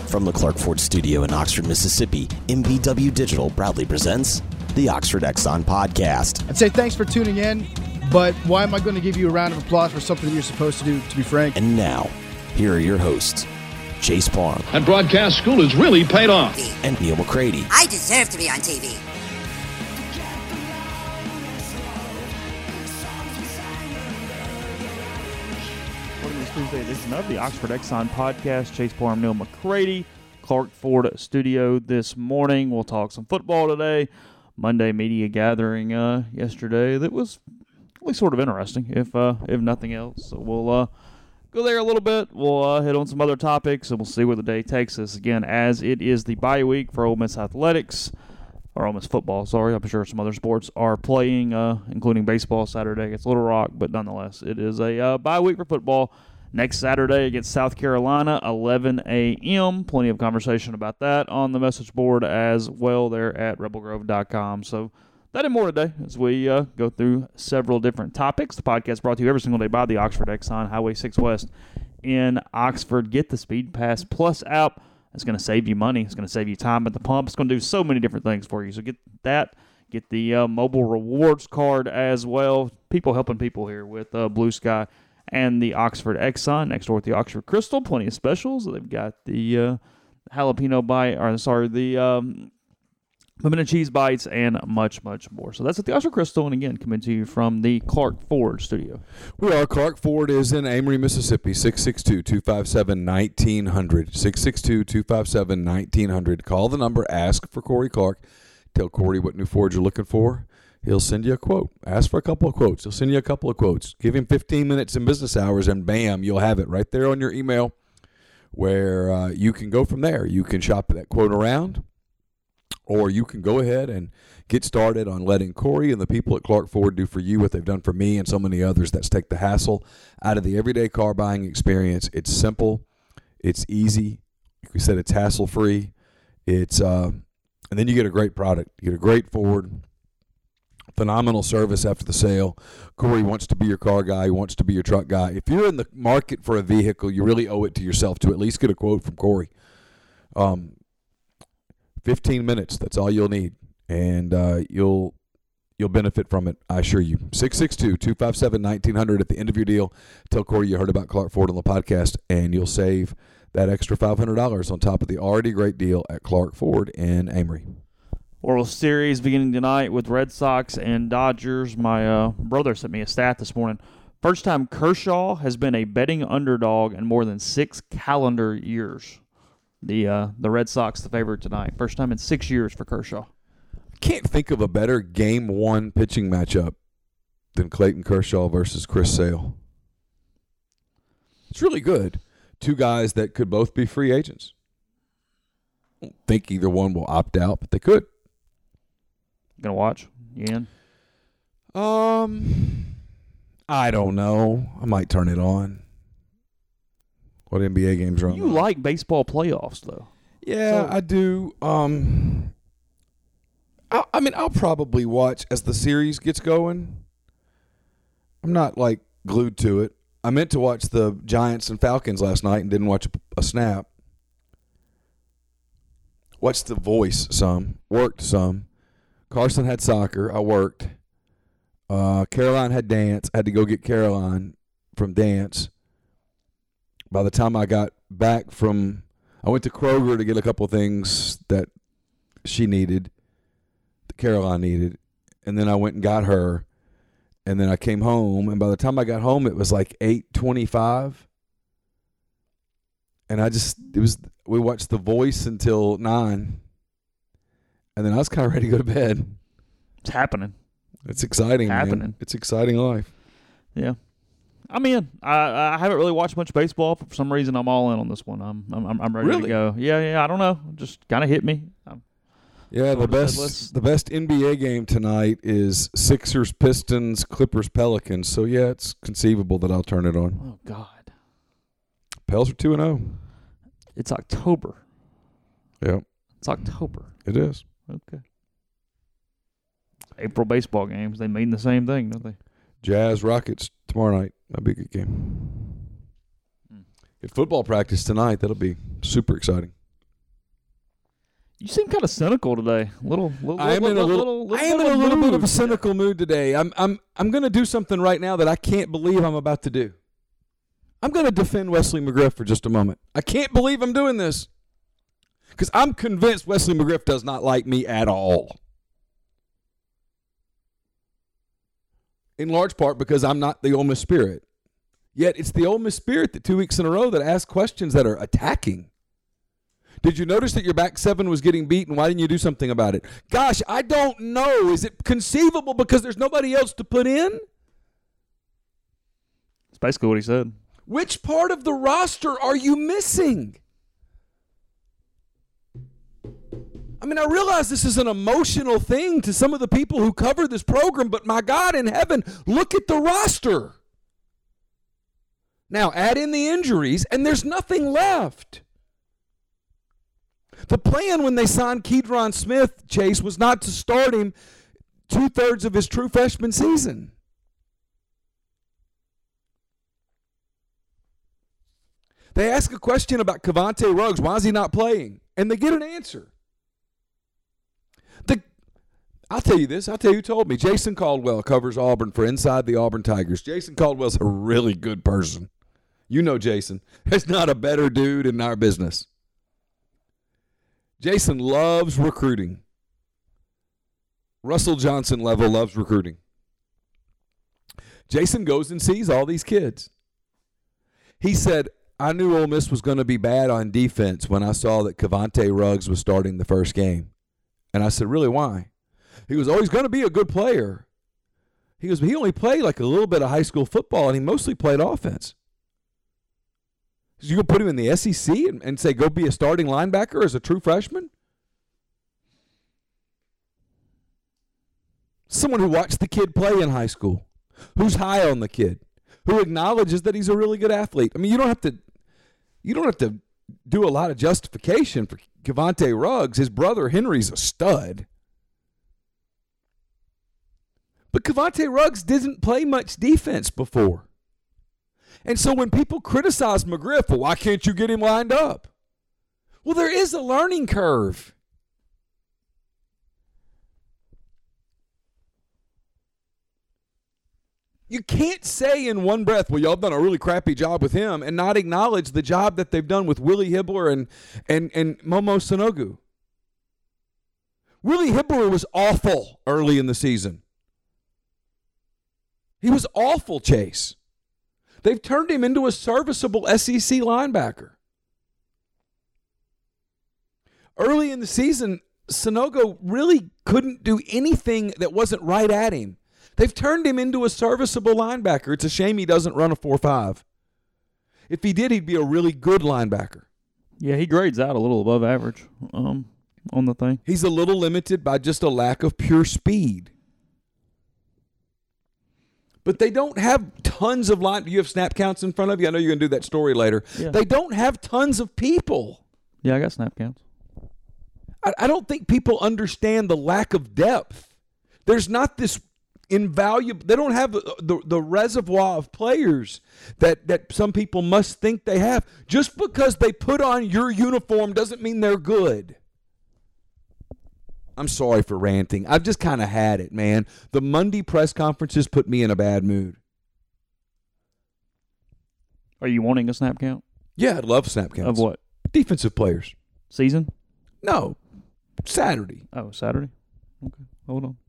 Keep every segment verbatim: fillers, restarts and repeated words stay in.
From the Clark Ford Studio in Oxford, Mississippi, M B W Digital proudly presents the Oxford Exxon Podcast. I'd say thanks for tuning in, but why am I going to give you a round of applause for something that you're supposed to do, to be frank? And now, here are your hosts, Chase Parham. And broadcast school has really paid off. And Neil McCready. I deserve to be on T V. Tuesday edition of the Oxford Exxon Podcast. Chase Parham, Neil McCready, Clark Ford Studio this morning. We'll talk some football today. Monday media gathering uh, yesterday that was really sort of interesting, if uh, if nothing else. So we'll uh, go there a little bit. We'll uh, hit on some other topics, and we'll see where the day takes us. Again, as it is the bye week for Ole Miss Athletics, or Ole Miss football, sorry. I'm sure some other sports are playing, uh, including baseball Saturday against Little Rock, but nonetheless, it is a uh, bye week for football. Next Saturday against South Carolina, eleven a.m. Plenty of conversation about that on the message board as well there at rebel grove dot com. So that and more today as we uh, go through several different topics. The podcast brought to you every single day by the Oxford Exxon, Highway six West in Oxford. Get the Speed Pass Plus app. It's going to save you money. It's going to save you time at the pump. It's going to do so many different things for you. So get that. Get the uh, mobile rewards card as well. People helping people here with uh, Blue Sky and the Oxford Exxon next door with the Oxford Crystal. Plenty of specials. They've got the uh, jalapeno bite, or sorry, the um, pimento cheese bites, and much, much more. So that's at the Oxford Crystal, and again, coming to you from the Clark Ford Studio. We are. Clark Ford is in Amory, Mississippi, six six two, two five seven, one nine zero zero, six six two, two five seven, one nine zero zero. Call the number, ask for Corey Clark, tell Corey what new Ford you're looking for. He'll send you a quote. Ask for a couple of quotes. He'll send you a couple of quotes. Give him fifteen minutes in business hours, and bam, you'll have it right there on your email where uh, you can go from there. You can shop that quote around, or you can go ahead and get started on letting Corey and the people at Clark Ford do for you what they've done for me and so many others. That's take the hassle out of the everyday car buying experience. It's simple. It's easy. Like we said, it's hassle-free. It's uh, and then you get a great product. You get a great Ford. Phenomenal service after the sale. Corey wants to be your car guy. He wants to be your truck guy. If you're in the market for a vehicle, you really owe it to yourself to at least get a quote from Corey. Um, fifteen minutes, that's all you'll need, and uh, you'll you'll benefit from it, I assure you. six six two, two five seven, one nine zero zero at the end of your deal. Tell Corey you heard about Clark Ford on the podcast, and you'll save that extra five hundred dollars on top of the already great deal at Clark Ford in Amory. World Series beginning tonight with Red Sox and Dodgers. My uh, brother sent me a stat this morning. First time Kershaw has been a betting underdog in more than six calendar years. The uh, the Red Sox the favorite tonight. First time in six years for Kershaw. Can't think of a better game one pitching matchup than Clayton Kershaw versus Chris Sale. It's really good. Two guys that could both be free agents. I don't think either one will opt out, but they could. Gonna watch? You in? Um, I don't know. I might turn it on. What N B A games are on? You like baseball playoffs, though. Yeah, So- I do. Um, I, I mean, I'll probably watch as the series gets going. I'm not, like, glued to it. I meant to watch the Giants and Falcons last night and didn't watch a, a snap. Watched The Voice some. Worked some. Carson had soccer. I worked. Uh, Caroline had dance. I had to go get Caroline from dance. By the time I got back from, I went to Kroger to get a couple of things that she needed, that Caroline needed, and then I went and got her, and then I came home, and by the time I got home, it was like eight twenty-five, and I just, it was, we watched The Voice until nine. And then I was kind of ready to go to bed. It's happening. It's exciting, happening. man. It's exciting life. Yeah. I'm in. I I haven't really watched much baseball. For some reason, I'm all in on this one. I'm I'm I'm ready Really? to go. Yeah, yeah. I don't know. Just kind of hit me. I'm, Yeah, the Well, best let's- the best N B A game tonight is Sixers, Pistons, Clippers, Pelicans. So yeah, it's conceivable that I'll turn it on. oh God. Pels are two and zero. It's October. Yep, It's October. it is. Okay. April baseball games, they mean the same thing, don't they? Jazz Rockets tomorrow night. That'll be a good game. Hmm. Get football practice tonight. That'll be super exciting. You seem kind of cynical today. Little, little, I am little, in a little, little, little I am bit in a little bit of a mood. cynical mood today. I'm I'm I'm going to do something right now that I can't believe I'm about to do. I'm going to defend Wesley McGriff for just a moment. I can't believe I'm doing this because I'm convinced Wesley McGriff does not like me at all. In large part because I'm not the Ole Miss Spirit. Yet it's the Ole Miss Spirit that two weeks in a row that asks questions that are attacking. Did you notice that your back seven was getting beaten? Why didn't you do something about it? Gosh, I don't know. Is it conceivable because there's nobody else to put in? That's basically what he said. Which part of the roster are you missing? I mean, I realize this is an emotional thing to some of the people who cover this program, but my God in heaven, look at the roster. Now, add in the injuries, and there's nothing left. The plan when they signed Keydron Smith, Chase, was not to start him two-thirds of his true freshman season. They ask a question about Cavante Ruggs. Why is he not playing? And they get an answer. The, I'll tell you this. I'll tell you who told me. Jason Caldwell covers Auburn for Inside the Auburn Tigers. Jason Caldwell's a really good person. You know Jason. There's not a better dude in our business. Jason loves recruiting. Russell Johnson level loves recruiting. Jason goes and sees all these kids. He said, I knew Ole Miss was going to be bad on defense when I saw that Cavante Ruggs was starting the first game. And I said, really, why? He was always going to be a good player. He goes, he only played like a little bit of high school football, and he mostly played offense. You going to put him in the S E C and, and say, go be a starting linebacker as a true freshman? Someone who watched the kid play in high school, who's high on the kid, who acknowledges that he's a really good athlete. I mean, you don't have to, you don't have to do a lot of justification for Cavante Ruggs. His brother Henry's a stud. But Cavante Ruggs didn't play much defense before. And so when people criticize McGriff, well, why can't you get him lined up? Well, there is a learning curve. You can't say in one breath, well, y'all done a really crappy job with him, and not acknowledge the job that they've done with Willie Hibbler and, and, and Momo Sanogo. Willie Hibbler was awful early in the season. He was awful, Chase. They've turned him into a serviceable S E C linebacker. Early in the season, Sanogo really couldn't do anything that wasn't right at him. They've turned him into a serviceable linebacker. It's a shame he doesn't run a four five. If he did, he'd be a really good linebacker. Yeah, he grades out a little above average um, on the thing. He's a little limited by just a lack of pure speed. But they don't have tons of line. You have snap counts in front of you. I know you're going to do that story later. Yeah. They don't have tons of people. Yeah, I got snap counts. I, I don't think people understand the lack of depth. There's not this invaluable. They don't have the, the, the reservoir of players that, that some people must think they have. Just because they put on your uniform doesn't mean they're good. I'm sorry for ranting. I've just kind of had it, man. The Monday press conferences put me in a bad mood. Are you wanting a snap count? Yeah, I'd love snap counts. Of what? Defensive players. Season? No, Saturday. Oh, Saturday? Okay, hold on.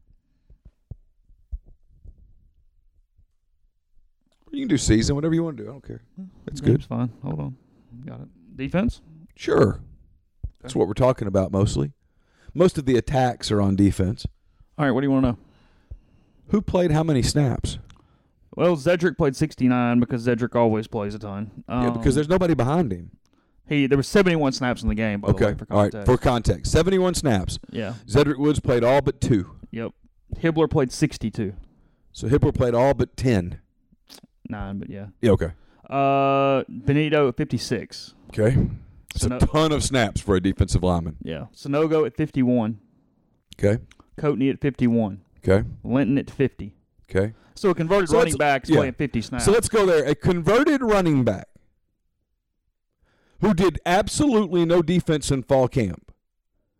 You can do season, whatever you want to do. I don't care. That's Yeah, good. It's fine. Hold on. Got it. Defense? Sure. That's what we're talking about mostly. Most of the attacks are on defense. All right, what do you want to know? Who played how many snaps? Well, Zedrick played sixty-nine because Zedrick always plays a ton. Um, yeah, because there's nobody behind him. he there were seventy-one snaps in the game, by Okay. the way, for All right. context. For context, seventy-one snaps. yeah. Zedrick Woods played all but two. Yep. Hibbler played sixty-two. So Hibbler played all but ten. Nine, but yeah. Yeah, okay. Uh, Benito at fifty-six. Okay. It's Sano- a ton of snaps for a defensive lineman. Yeah. Sanogo at fifty-one. Okay. Coatney at fifty-one. Okay. Linton at fifty. Okay. So a converted So running let's- back is yeah. playing fifty snaps. So let's go there. A converted running back who did absolutely no defense in fall camp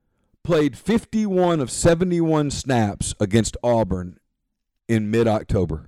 played fifty-one of seventy-one snaps against Auburn in mid-October?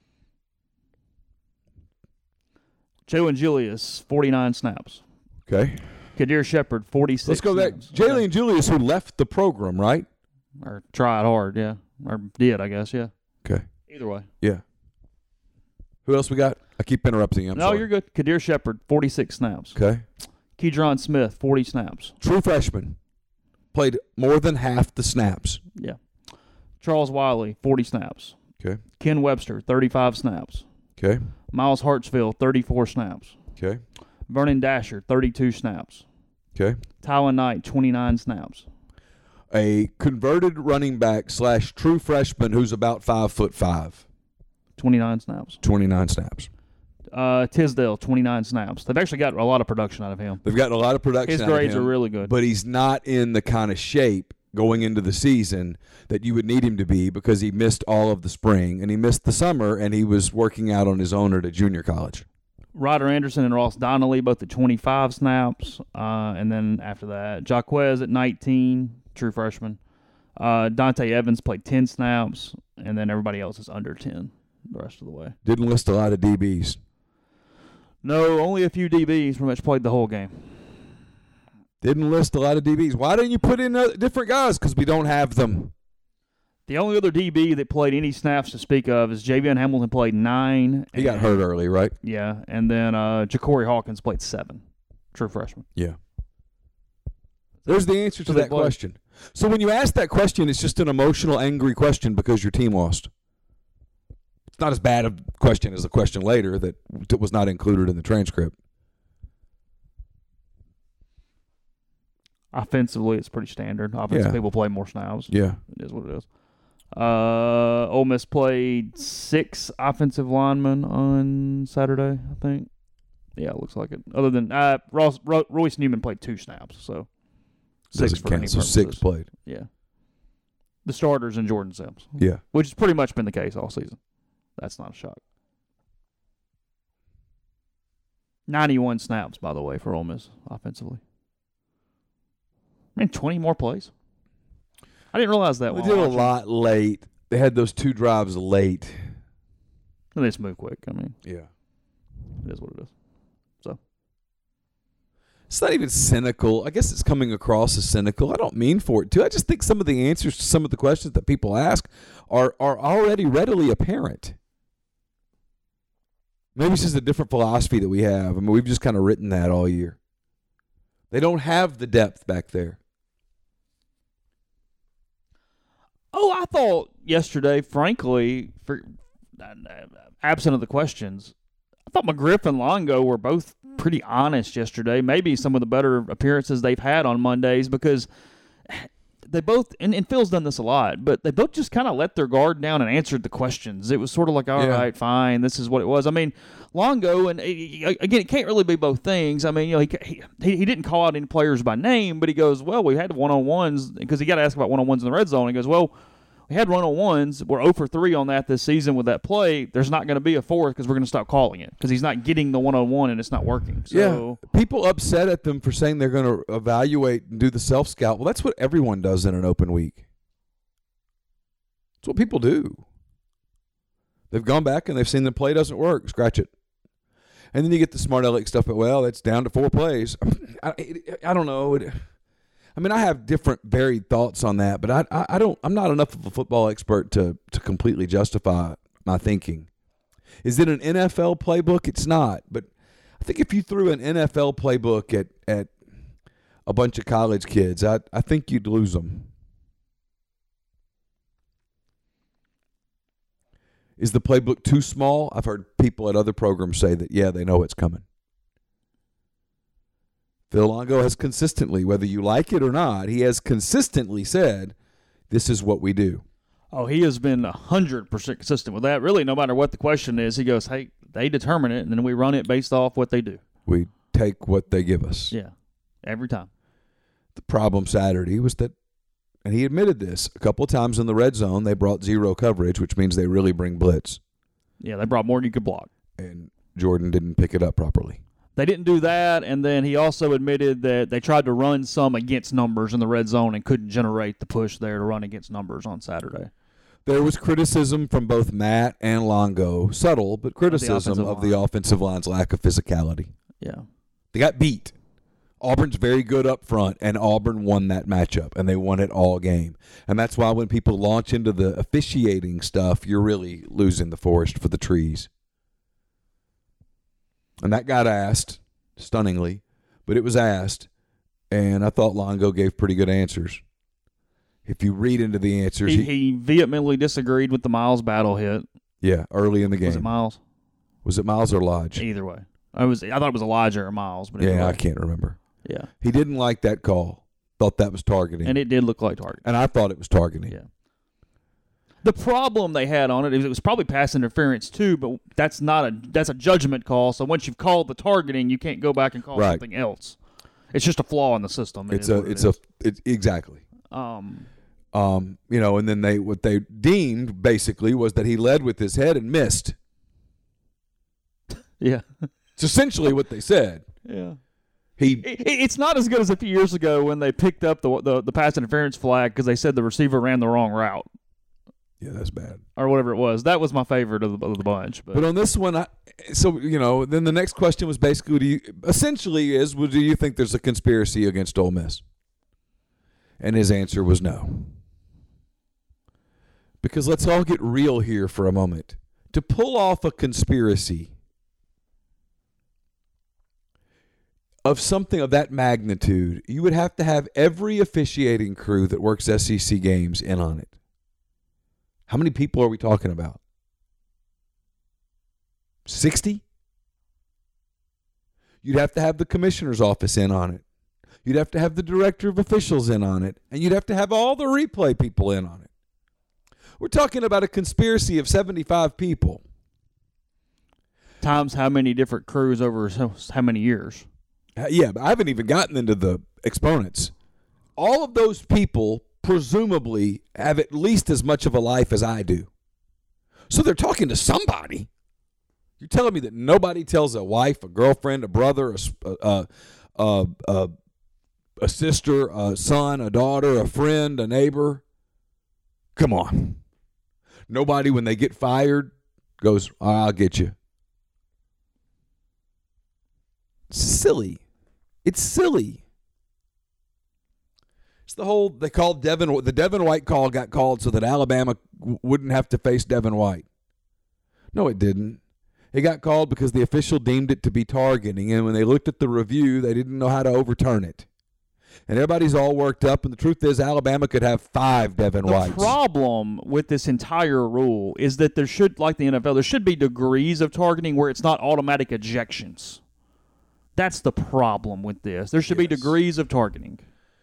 Jalen Julius, forty-nine snaps. Okay. Kadir Shepard, forty-six Let's go back. snaps. Jalen Okay. Julius, who left the program, right? Or tried hard, yeah. Or did, I guess, yeah. Okay. Either way. Yeah. Who else we got? I keep interrupting you. I'm no, sorry. you're good. Kadir Shepard, forty-six snaps. Okay. Keydron Smith, forty snaps. True freshman. Played more than half the snaps. Yeah. Charles Wiley, forty snaps. Okay. Ken Webster, thirty-five snaps. Okay. Miles Hartsfield, thirty-four snaps. Okay. Vernon Dasher, thirty-two snaps. Okay. Tylen Knight, twenty-nine snaps. A converted running back slash true freshman who's about five foot five. twenty-nine snaps. twenty-nine snaps. Uh, Tisdale, twenty-nine snaps. They've actually got a lot of production out of him. They've gotten a lot of production. His out of grades him, are really good. But he's not in the kind of shape going into the season that you would need him to be because he missed all of the spring and he missed the summer and he was working out on his own at a junior college. Ryder Anderson and Ross Donnelly both at twenty-five snaps. Uh, and then after that, Jaquez at nineteen, true freshman. Uh, Dante Evans played ten snaps, and then everybody else is under ten the rest of the way. Didn't list a lot of D Bs. No, only a few D Bs pretty much played the whole game. Didn't list a lot of D Bs. Why didn't you put in uh, different guys? Because we don't have them. The only other D B that played any snaps to speak of is Javion Hamilton played nine. He got hurt early, right? Yeah, and then uh, Ja'Cory Hawkins played seven, true freshman. Yeah. There's the answer to So they that played. question. So when you ask that question, it's just an emotional, angry question because your team lost. It's not as bad a question as the question later that that was not included in the transcript. Offensively, it's pretty standard. Offensive Yeah. people play more snaps. Yeah. It is what it is. Uh, Ole Miss played six offensive linemen on Saturday, I think. Yeah, it looks like it. Other than uh, Ross, Ro- Royce Newman played two snaps, so six Doesn't for any count. So purposes. six played. Yeah. The starters and Jordan Sims, Yeah. which has pretty much been the case all season. That's not a shock. ninety-one snaps, by the way, for Ole Miss offensively. I mean, twenty more plays. I didn't realize that. They while did a watching. lot late. They had those two drives late. And they just move quick. I mean, Yeah. it is what it is. So It's not even cynical. I guess it's coming across as cynical. I don't mean for it to. I just think some of the answers to some of the questions that people ask are, are already readily apparent. Maybe it's just a different philosophy that we have. I mean, we've just kind of written that all year. They don't have the depth back there. Oh, I thought yesterday, frankly, for uh, absent of the questions, I thought McGriff and Longo were both pretty honest yesterday. Maybe some of the better appearances they've had on Mondays because they both, and, and Phil's done this a lot, but they both just kind of let their guard down and answered the questions. It was sort of like, all Yeah. right, fine, this is what it was. I mean, Longo, and uh, again, it can't really be both things. I mean, you know, he he, he didn't call out any players by name, but he goes, well, we had one-on-ones, because he got asked about one-on-ones in the red zone. He goes, well, we had one-on-ones. We're zero for three on that this season with that play. There's not going to be a fourth because we're going to stop calling it because he's not getting the one-on-one and it's not working. So, Yeah. People upset at them for saying they're going to evaluate and do the self-scout. Well, that's what everyone does in an open week. That's what people do. They've gone back and they've seen the play doesn't work. Scratch it. And then you get the smart aleck stuff, but, well, it's down to four plays. I, it, I don't know. It, I mean, I have different varied thoughts on that, but I, I, I don't. I'm not enough of a football expert to to completely justify my thinking. Is it an N F L playbook? It's not. But I think if you threw an N F L playbook at at a bunch of college kids, I I think you'd lose them. Is the playbook too small? I've heard people at other programs say that, yeah, they know it's coming. Phil Longo has consistently, whether you like it or not, he has consistently said, this is what we do. oh, he has been one hundred percent consistent with that. Really, no matter what the question is, he goes, hey, they determine it, and then we run it based off what they do. We take what they give us. Yeah, every time. The problem Saturday was that, and he admitted this, a couple of times in the red zone, they brought zero coverage, which means they really bring blitz. Yeah, they brought more than you could block. And Jordan didn't pick it up properly. They didn't do that, and then he also admitted that they tried to run some against numbers in the red zone and couldn't generate the push there to run against numbers on Saturday. There was criticism from both Matt and Longo, subtle, but criticism of of the the offensive line's lack of physicality. Yeah. They got beat. Auburn's very good up front, and Auburn won that matchup, and they won it all game. And that's why when people launch into the officiating stuff, you're really losing the forest for the trees. And that got asked, stunningly, but it was asked, and I thought Longo gave pretty good answers. If you read into the answers, He, he, he vehemently disagreed with the Miles battle hit. yeah, early in the game. Was it Miles? Was it Miles or Lodge? Either way. I was. I thought it was Elijah or Miles. But either Yeah, way. I can't remember. Yeah. He didn't like that call. Thought that was targeting. And it did look like target. And I thought it was targeting. Yeah. The problem they had on it is it was probably pass interference too, but that's not a that's a judgment call. So once you've called the targeting, you can't go back and call Right. something else. It's just a flaw in the system. It It's is a what it it's is. a it's exactly. um Um, you know, and then they what they deemed basically was that he led with his head and missed. yeah. It's essentially what they said. Yeah. He It, it's not as good as a few years ago when they picked up the the, the pass interference flag because they said the receiver ran the wrong route Yeah, that's bad. or whatever it was. That was my favorite of the, of the bunch. But, But on this one, I, so you know, then the next question was basically, do you, essentially is, well, do you think there's a conspiracy against Ole Miss? And his answer was no. Because let's all get real here for a moment. To pull off a conspiracy of something of that magnitude, you would have to have every officiating crew that works S E C games in on it. How many people are we talking about? sixty? You'd have to have the commissioner's office in on it. You'd have to have the director of officials in on it. And you'd have to have all the replay people in on it. We're talking about a conspiracy of seventy-five people. times how many different crews over so, how many years? Uh, yeah, but I haven't even gotten into the exponents. All of those people presumably have at least as much of a life as I do. So they're talking to somebody. You're telling me that nobody tells a wife, a girlfriend, a brother, a, a, a, a, a sister, a son, a daughter, a friend, a neighbor? Come on. Nobody, when they get fired, goes, I'll get you. It's silly. It's silly. It's the whole, they called Devin, the Devin White call got called so that Alabama w- wouldn't have to face Devin White. No, it didn't. It got called because the official deemed it to be targeting, and when they looked at the review, they didn't know how to overturn it. And everybody's all worked up, and the truth is Alabama could have five Devin The Whites. problem with this entire rule is that there should, like the N F L, there should be degrees of targeting where it's not automatic ejections. That's the problem with this. There should be Yes. degrees of targeting.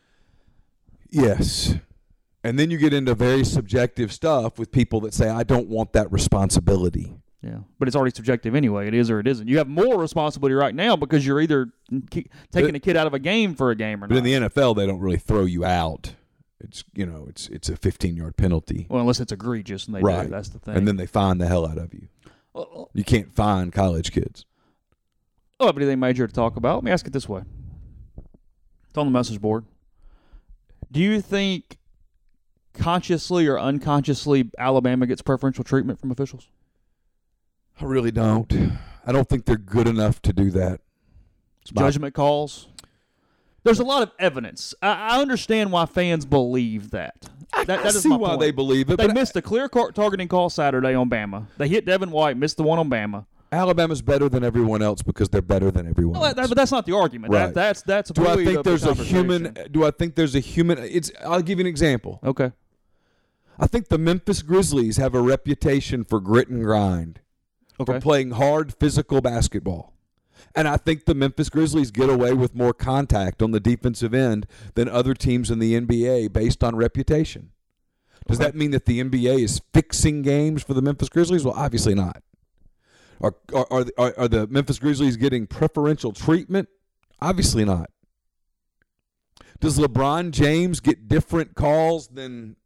Yes. And then you get into very subjective stuff with people that say, I don't want that responsibility. Yeah, but it's already subjective anyway. It is or it isn't. You have more responsibility right now because you're either ki- taking a kid out of a game for a game or But not. in the N F L, they don't really throw you out. It's, you know, it's it's a fifteen-yard penalty. Well, unless it's egregious and they Right. do. That's the thing. And then they fine the hell out of you. Well, You can't fine college kids. oh, anything major to talk about? Let me ask it this way. It's on the message board. Do you think consciously or unconsciously Alabama gets preferential treatment from officials? I really don't. I don't think they're good enough to do that. It's my- Judgment calls? There's a lot of evidence. I, I understand why fans believe that. I, that, I that is see my why point. they believe it. They but missed a clear car- targeting call Saturday on Bama. They hit Devin White, missed the one on Bama. Alabama's better than everyone else because they're better than everyone Well, that, else. that- but that's not the argument. Right. That, that's that's do I void think of the there's a conversation. human? Do I think there's a human? It's. I'll give you an example. Okay. I think the Memphis Grizzlies have a reputation for grit and grind, Okay. for playing hard physical basketball. And I think the Memphis Grizzlies get away with more contact on the defensive end than other teams in the N B A based on reputation. Does Okay. that mean that the N B A is fixing games for the Memphis Grizzlies? Well, obviously not. Are, are, are, the, are, are the Memphis Grizzlies getting preferential treatment? Obviously not. Does LeBron James get different calls than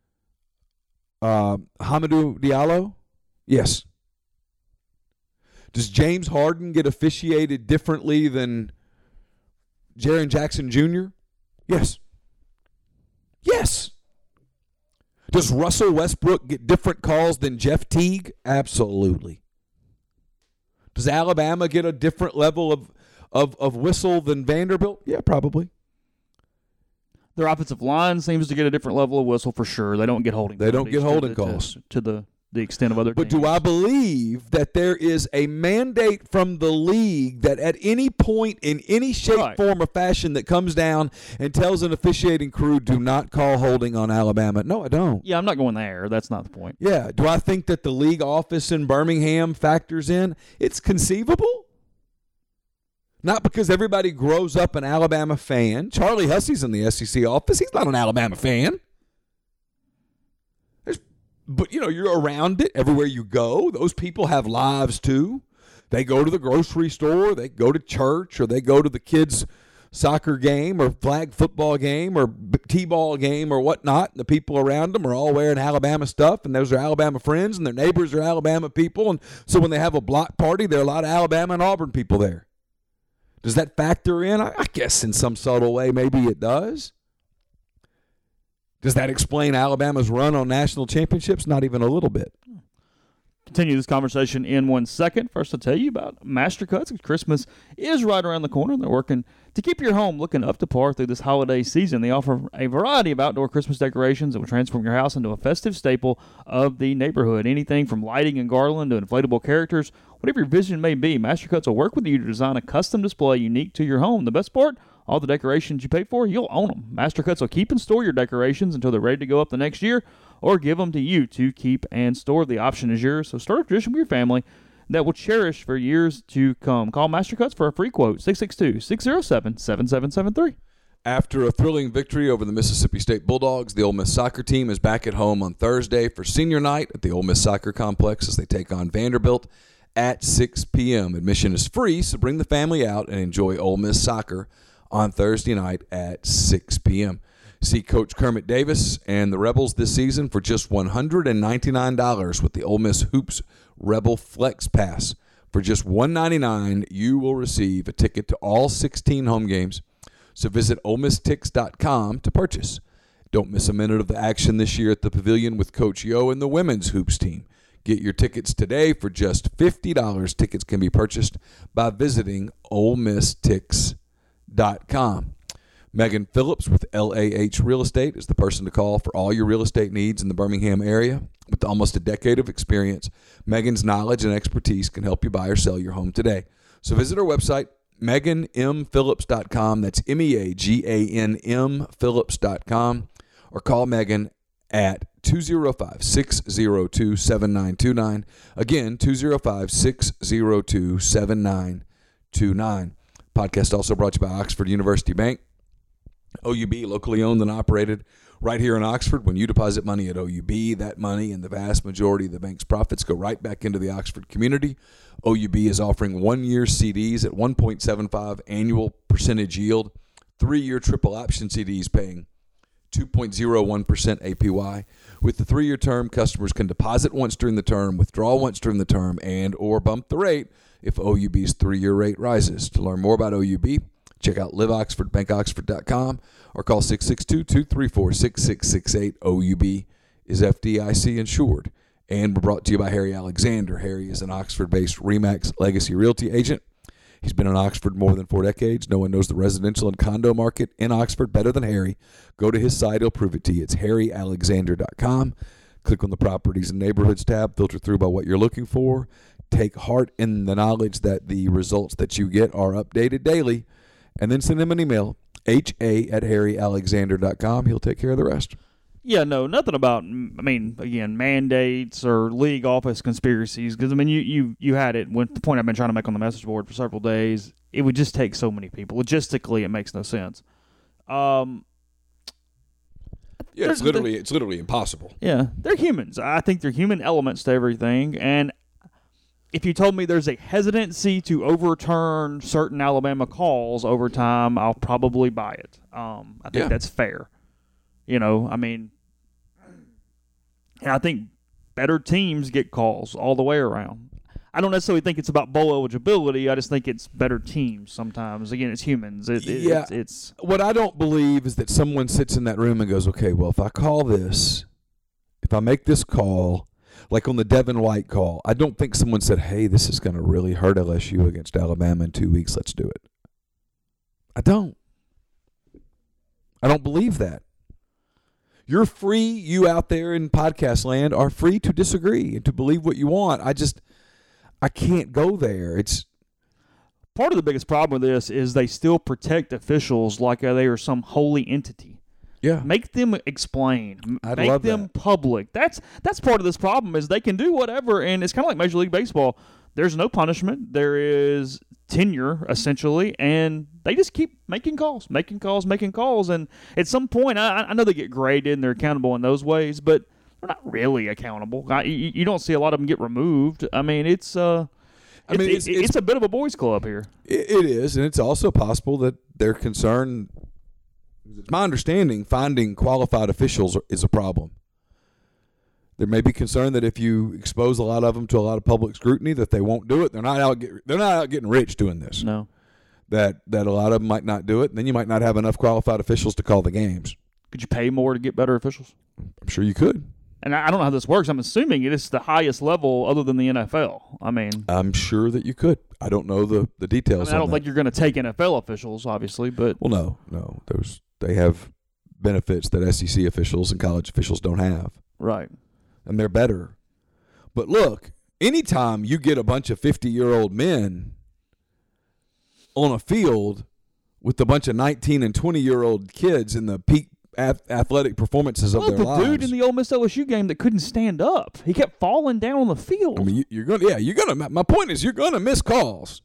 uh, Hamidou Diallo? Yes. Does James Harden get officiated differently than Jaren Jackson Junior? Yes. Yes. Does Russell Westbrook get different calls than Jeff Teague? Absolutely. Does Alabama get a different level of, of, of whistle than Vanderbilt? Yeah, probably. Their offensive line seems to get a different level of whistle for sure. They don't get holding They don't get holding to, calls. To, to the, the extent of other But teams. do I believe that there is a mandate from the league that at any point in any shape, Right. form, or fashion that comes down and tells an officiating crew, do not call holding on Alabama? No, I don't. Yeah, I'm not going there. That's not the point. Yeah. Do I think that the league office in Birmingham factors in? It's conceivable. Not because everybody grows up an Alabama fan. Charlie Hussey's in the S E C office. He's not an Alabama fan. There's, but, you know, you're around it everywhere you go. Those people have lives, too. They go to the grocery store. They go to church, or they go to the kids' soccer game or flag football game or t-ball game or whatnot. And the people around them are all wearing Alabama stuff, and those are Alabama friends, and their neighbors are Alabama people. And so when they have a block party, there are a lot of Alabama and Auburn people there. Does that factor in? I guess in some subtle way, maybe it does. Does that explain Alabama's run on national championships? Not even a little bit. Continue this conversation in one second. First, I'll tell you about Master Cuts. Christmas is right around the corner. They're working to keep your home looking up to par through this holiday season. They offer a variety of outdoor Christmas decorations that will transform your house into a festive staple of the neighborhood. Anything from lighting and garland to inflatable characters, whatever your vision may be, Master Cuts will work with you to design a custom display unique to your home. The best part? All the decorations you pay for, you'll own them. Master Cuts will keep and store your decorations until they're ready to go up the next year, or give them to you to keep and store. The option is yours, so start a tradition with your family that will cherish for years to come. Call Master Cuts for a free quote, six six two, six zero seven, seven seven seven three. After a thrilling victory over the Mississippi State Bulldogs, the Ole Miss soccer team is back at home on Thursday for senior night at the Ole Miss Soccer Complex as they take on Vanderbilt at six p.m. Admission is free, so bring the family out and enjoy Ole Miss soccer on Thursday night at six p.m. See Coach Kermit Davis and the Rebels this season for just one hundred ninety-nine dollars with the Ole Miss Hoops Rebel Flex Pass. For just one hundred ninety-nine dollars, you will receive a ticket to all sixteen home games. So visit ole miss tix dot com to purchase. Don't miss a minute of the action this year at the Pavilion with Coach Yo and the women's hoops team. Get your tickets today for just fifty dollars. Tickets can be purchased by visiting ole miss tix dot com. Megan Phillips with L A H Real Estate is the person to call for all your real estate needs in the Birmingham area. With almost a decade of experience, Megan's knowledge and expertise can help you buy or sell your home today. So visit her website, megan m phillips dot com. That's M E A G A N M Phillips dot com. Or call Megan at two oh five, six oh two, seven nine two nine. Again, two oh five, six oh two, seven nine two nine. Podcast also brought to you by Oxford University Bank. O U B, locally owned and operated right here in Oxford. When you deposit money at O U B, that money and the vast majority of the bank's profits go right back into the Oxford community. O U B is offering one-year C Ds at one point seven five annual percentage yield, three-year triple option C Ds paying two point oh one percent A P Y. With the three-year term, customers can deposit once during the term, withdraw once during the term, and or bump the rate if O U B's three-year rate rises. To learn more about O U B, check out live oxford bank oxford dot com or call six six two, two three four, six six six eight. O U B is F D I C insured. And we're brought to you by Harry Alexander. Harry is an Oxford-based RE/MAX Legacy Realty agent. He's been in Oxford more than four decades. No one knows the residential and condo market in Oxford better than Harry. Go to his site. He'll prove it to you. It's harry alexander dot com. Click on the Properties and Neighborhoods tab. Filter through by what you're looking for. Take heart in the knowledge that the results that you get are updated daily. And then send him an email, ha at harry alexander dot com. He'll take care of the rest. Yeah, no, nothing about, I mean, again, mandates or league office conspiracies. Because, I mean, you, you, you had it. When, the point I've been trying to make on the message board for several days, it would just take so many people. Logistically, it makes no sense. Um, Yeah, it's literally it's literally impossible. Yeah, they're humans. I think they're human elements to everything. And if you told me there's a hesitancy to overturn certain Alabama calls over time, I'll probably buy it. Um, I think Yeah. that's fair. You know, I mean, I think better teams get calls all the way around. I don't necessarily think it's about bowl eligibility. I just think it's better teams sometimes. Again, it's humans. It, it, yeah. It's, it's what I don't believe is that someone sits in that room and goes, okay, well, if I call this, if I make this call, like on the Devin White call, I don't think someone said, hey, this is going to really hurt L S U against Alabama in two weeks. Let's do it. I don't. I don't believe that. You're free, you out there in podcast land are free to disagree and to believe what you want. I just – I can't go there. It's part of the biggest problem with this is they still protect officials like they are some holy entity. Yeah. Make them explain. I'd Make love them that. public. That's that's part of this problem is they can do whatever, and it's kind of like Major League Baseball. There's no punishment. There is tenure, essentially, and they just keep making calls, making calls, making calls. And at some point, I, I know they get graded and they're accountable in those ways, but they're not really accountable. I, you, you don't see a lot of them get removed. I mean, it's uh, I mean, it's, it's, it's, it's a bit of a boys' club here. It, it is, and it's also possible that they're concerned. It's my understanding finding qualified officials is a problem. There may be concern that if you expose a lot of them to a lot of public scrutiny, that they won't do it. They're not out. Get, they're not out getting rich doing this. No, that that a lot of them might not do it, and then you might not have enough qualified officials to call the games. Could you pay more to get better officials? I'm sure you could. And I don't know how this works. I'm assuming it is the highest level other than the N F L. I mean, I'm sure that you could. I don't know the, the I, details. mean, I don't on think that. you're going to take N F L officials, obviously, but Well, no, no. Those they have benefits that S E C officials and college officials don't have, right. and they're better. But look, anytime you get a bunch of fifty-year-old men on a field with a bunch of nineteen and twenty-year-old kids in the peak ath- athletic performances of Well, their the lives. dude in the Ole Miss L S U game that couldn't stand up, he kept falling down on the field. I mean, you, you're gonna, yeah, you're gonna. My point is, you're gonna miss calls.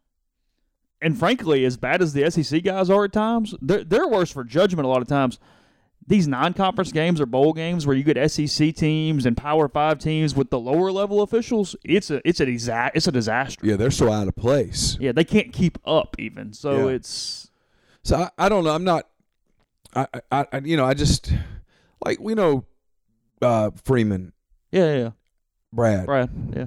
And frankly, as bad as the S E C guys are at times, they're, they're worse for judgment a lot of times. These non-conference games or bowl games where you get S E C teams and Power Five teams with the lower level officials, it's a it's a disa- it's a disaster. Yeah, they're so out of place. Yeah, they can't keep up even. So Yeah. it's So I, I don't know. I'm not. I, I, I you know I just like we know uh, Freeman, yeah, yeah, yeah. Brad, Brad, yeah.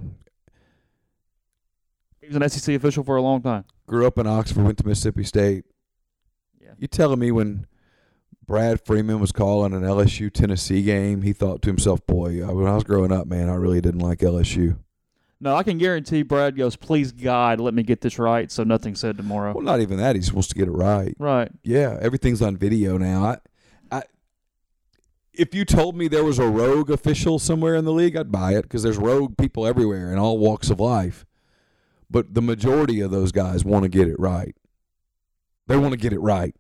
He was an S E C official for a long time. grew up in Oxford, went to Mississippi State. Yeah. You telling me when Brad Freeman was calling an L S U Tennessee game, he thought to himself, boy, when I was growing up, man, I really didn't like L S U. No, I can guarantee Brad goes, please, God, let me get this right so nothing's said tomorrow. Well, not even that. He's supposed to get it right. Right. Yeah, everything's on video now. I, I, if you told me there was a rogue official somewhere in the league, I'd buy it because there's rogue people everywhere in all walks of life. But the majority of those guys want to get it right. They want to get it right.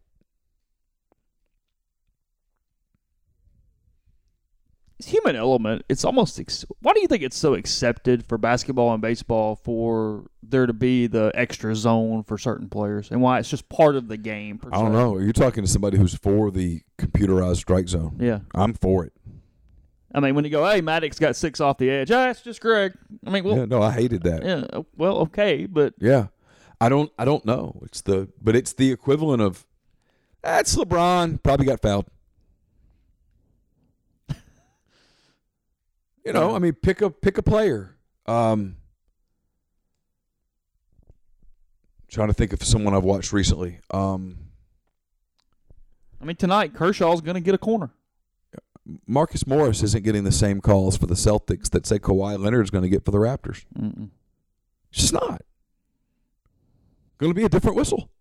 It's human element. It's almost. Ex- Why do you think it's so accepted for basketball and baseball for there to be the extra zone for certain players, and why it's just part of the game? Per I don't se? know. You're talking to somebody who's for the computerized strike zone. Yeah. I'm for it. I mean, when you go, hey, Maddox got six off the edge. Ah, it's just Greg. I mean, well, Yeah, no, I hated that. yeah, well, okay, but Yeah. I don't I don't know. It's the but it's the equivalent of that's LeBron, probably got fouled. You know, I mean pick a pick a player. Um trying to think of someone I've watched recently. Um I mean, tonight Kershaw's going to get a corner. Marcus Morris isn't getting the same calls for the Celtics that say Kawhi Leonard's going to get for the Raptors. Mm-mm. It's just not. Going to be a different whistle.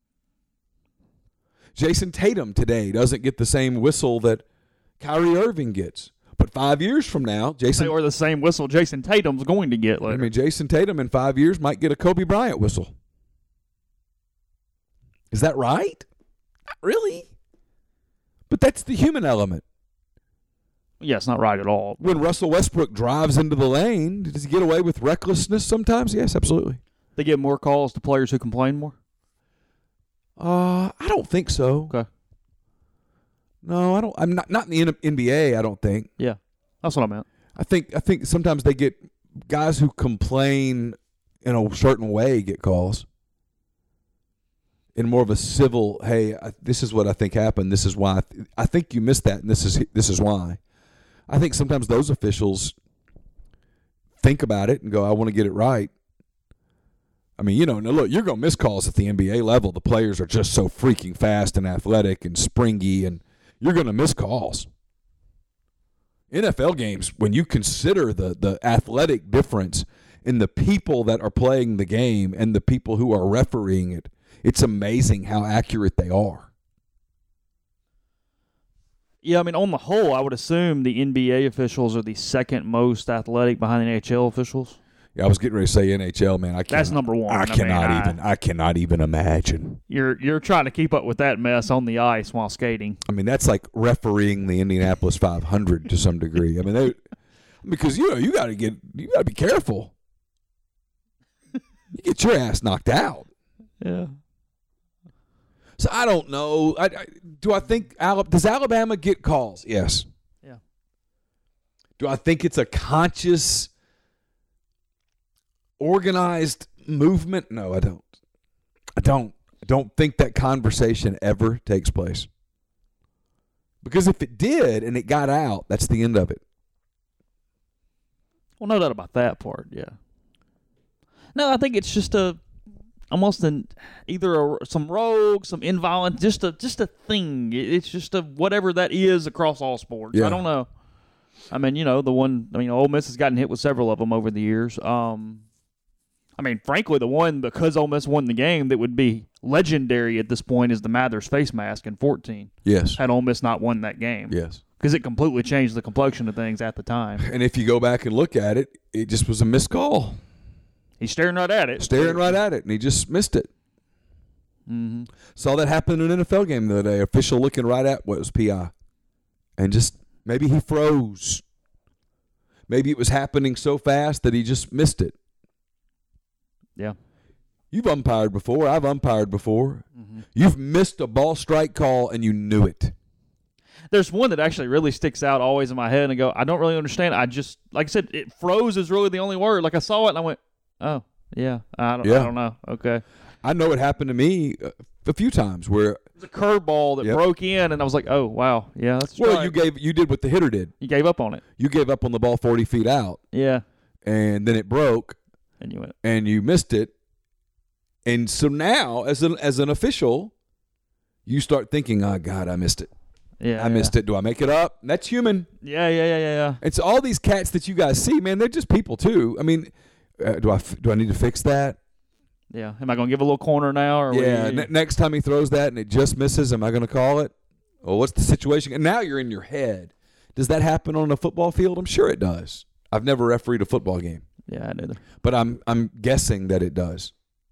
Jason Tatum today doesn't get the same whistle that Kyrie Irving gets. But five years from now, Jason Or the same whistle Jason Tatum's going to get later. I mean, Jason Tatum in five years might get a Kobe Bryant whistle. Is that right? Not really. But that's the human element. yeah, it's not right at all. When Russell Westbrook drives into the lane, does he get away with recklessness sometimes? Yes, absolutely. They give more calls to players who complain more? Uh, I don't think so. Okay. No, I don't. I'm not not in the N B A. I don't think. Yeah, that's what I meant. I think I think sometimes they get guys who complain in a certain way get calls. In more of a civil, hey, I, this is what I think happened. This is why I, th- I think you missed that, and this is this is why. I think sometimes those officials think about it and go, I want to get it right. I mean, you know, now look, you're going to miss calls at the N B A level. The players are just so freaking fast and athletic and springy, and you're going to miss calls. N F L games, when you consider the the athletic difference in the people that are playing the game and the people who are refereeing it, it's amazing how accurate they are. Yeah, I mean, on the whole, I would assume the N B A officials are the second most athletic behind the N H L officials. Yeah, I was getting ready to say N H L, man. I can't. That's number one. I, I cannot mean, even. I, I cannot even imagine. You're you're trying to keep up with that mess on the ice while skating. I mean, that's like refereeing the Indianapolis five hundred to some degree. I mean, they, because you know you got to get you got to be careful. You get your ass knocked out. Yeah. So I don't know. I, I, do I think Alabama, does Alabama get calls? Yes. Yeah. Do I think it's a conscious, organized movement? No, I don't. I don't. I don't think that conversation ever takes place. Because if it did and it got out, that's the end of it. Well, no doubt about that part, yeah. No, I think it's just a almost an either a, some rogue, some inviolate, just a just a thing. It's just a whatever that is across all sports. Yeah. I don't know. I mean, you know, the one. I mean, Ole Miss has gotten hit with several of them over the years. Um, I mean, frankly, the one because Ole Miss won the game that would be legendary at this point is the Mathers face mask in fourteen. Yes. Had Ole Miss not won that game. Yes. Because it completely changed the complexion of things at the time. And if you go back and look at it, it just was a missed call. He's staring right at it. Staring right at it, and he just missed it. Mm-hmm. Saw that happen in an N F L game the other day. Official looking right at what was P I. And just, maybe he froze. Maybe it was happening so fast that he just missed it. Yeah. You've umpired before. I've umpired before. Mm-hmm. You've missed a ball strike call, and you knew it. There's one that actually really sticks out always in my head, and I go, I don't really understand. I just, like I said, it froze is really the only word. Like I saw it, and I went, oh, yeah, I don't, Yeah. I don't know. Okay. I know it happened to me a few times where It was a curveball that Yep. broke in, and I was like, oh, wow, yeah, that's a well, strike. you gave you did what the hitter did. You gave up on it. You gave up on the ball forty feet out, Yeah. and then it broke, And you went, and you missed it. And so now, as an as an official, you start thinking, "Oh God, I missed it. yeah. I missed it. Do I make it up?" That's human. Yeah, yeah, yeah, yeah, yeah. And so all these cats that you guys see, man, they're just people too. I mean, uh, do I f- do I need to fix that? Yeah. Am I going to give a little corner now? Or what do Yeah. you- Ne- next time he throws that and it just misses, am I going to call it? Well, what's the situation? And now you're in your head. Does that happen on a football field? I'm sure it does. I've never refereed a football game, yeah, I neither. but I'm I'm guessing that it does.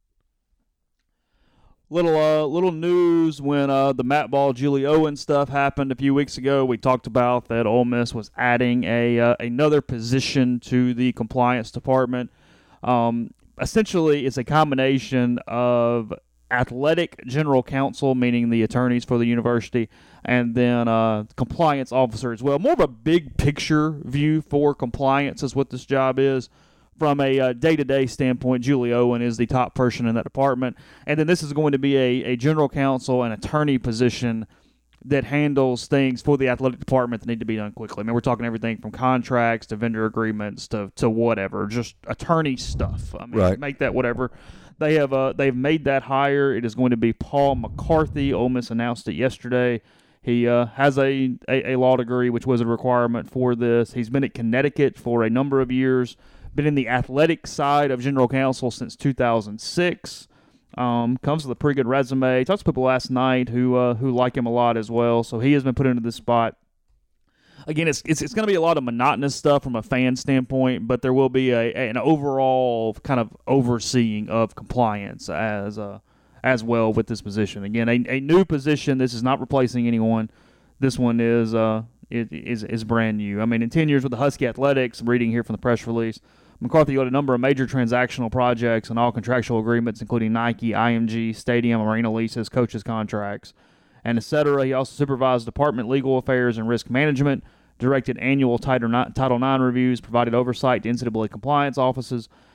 Little uh, little news when uh, the Matt Ball, Julie Owen stuff happened a few weeks ago. We talked about that Ole Miss was adding a uh, another position to the compliance department. Um, essentially, it's a combination of athletic general counsel, meaning the attorneys for the university, and then uh, compliance officer as well. More of a big picture view for compliance is what this job is. From a uh, day-to-day standpoint, Julie Owen is the top person in that department. And then this is going to be a, a general counsel and attorney position that handles things for the athletic department that need to be done quickly. I mean, we're talking everything from contracts to vendor agreements to, to whatever, just attorney stuff. I mean, Right. make that whatever. They have uh, they've made that hire. It is going to be Paul McCarthy. Ole Miss announced it yesterday. He uh, has a, a, a law degree, which was a requirement for this. He's been at Connecticut for a number of years. Been in the athletic side of general counsel since two thousand six. Um, comes with a pretty good resume. Talked to people last night who uh, who like him a lot as well. So he has been put into this spot. Again, it's it's, it's going to be a lot of monotonous stuff from a fan standpoint, but there will be a, a an overall kind of overseeing of compliance as uh, as well with this position. Again, a, a new position. This is not replacing anyone. This one is uh it, is is brand new. I mean, in ten years with the Husky Athletics, I'm reading here from the press release, McCarthy led a number of major transactional projects and all contractual agreements, including Nike, I M G, stadium, arena leases, coaches' contracts, and et cetera. He also supervised department legal affairs and risk management, directed annual Title nine reviews, provided oversight to N C double A compliance offices,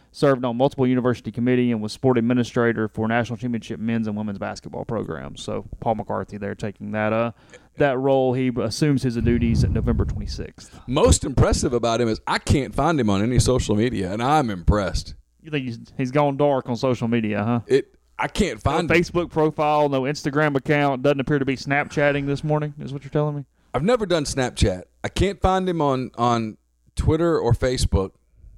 served on multiple university committee and was sport administrator for national championship men's and women's basketball programs. So Paul McCarthy there taking that uh that role. He assumes his duties at November twenty-sixth. Most impressive about him is I can't find him on any social media, and I'm impressed. You think he's, he's gone dark on social media, huh? It I can't find no him. Facebook profile, no Instagram account, doesn't appear to be Snapchatting this morning, is what you're telling me? I've never done Snapchat. I can't find him on, on Twitter or Facebook.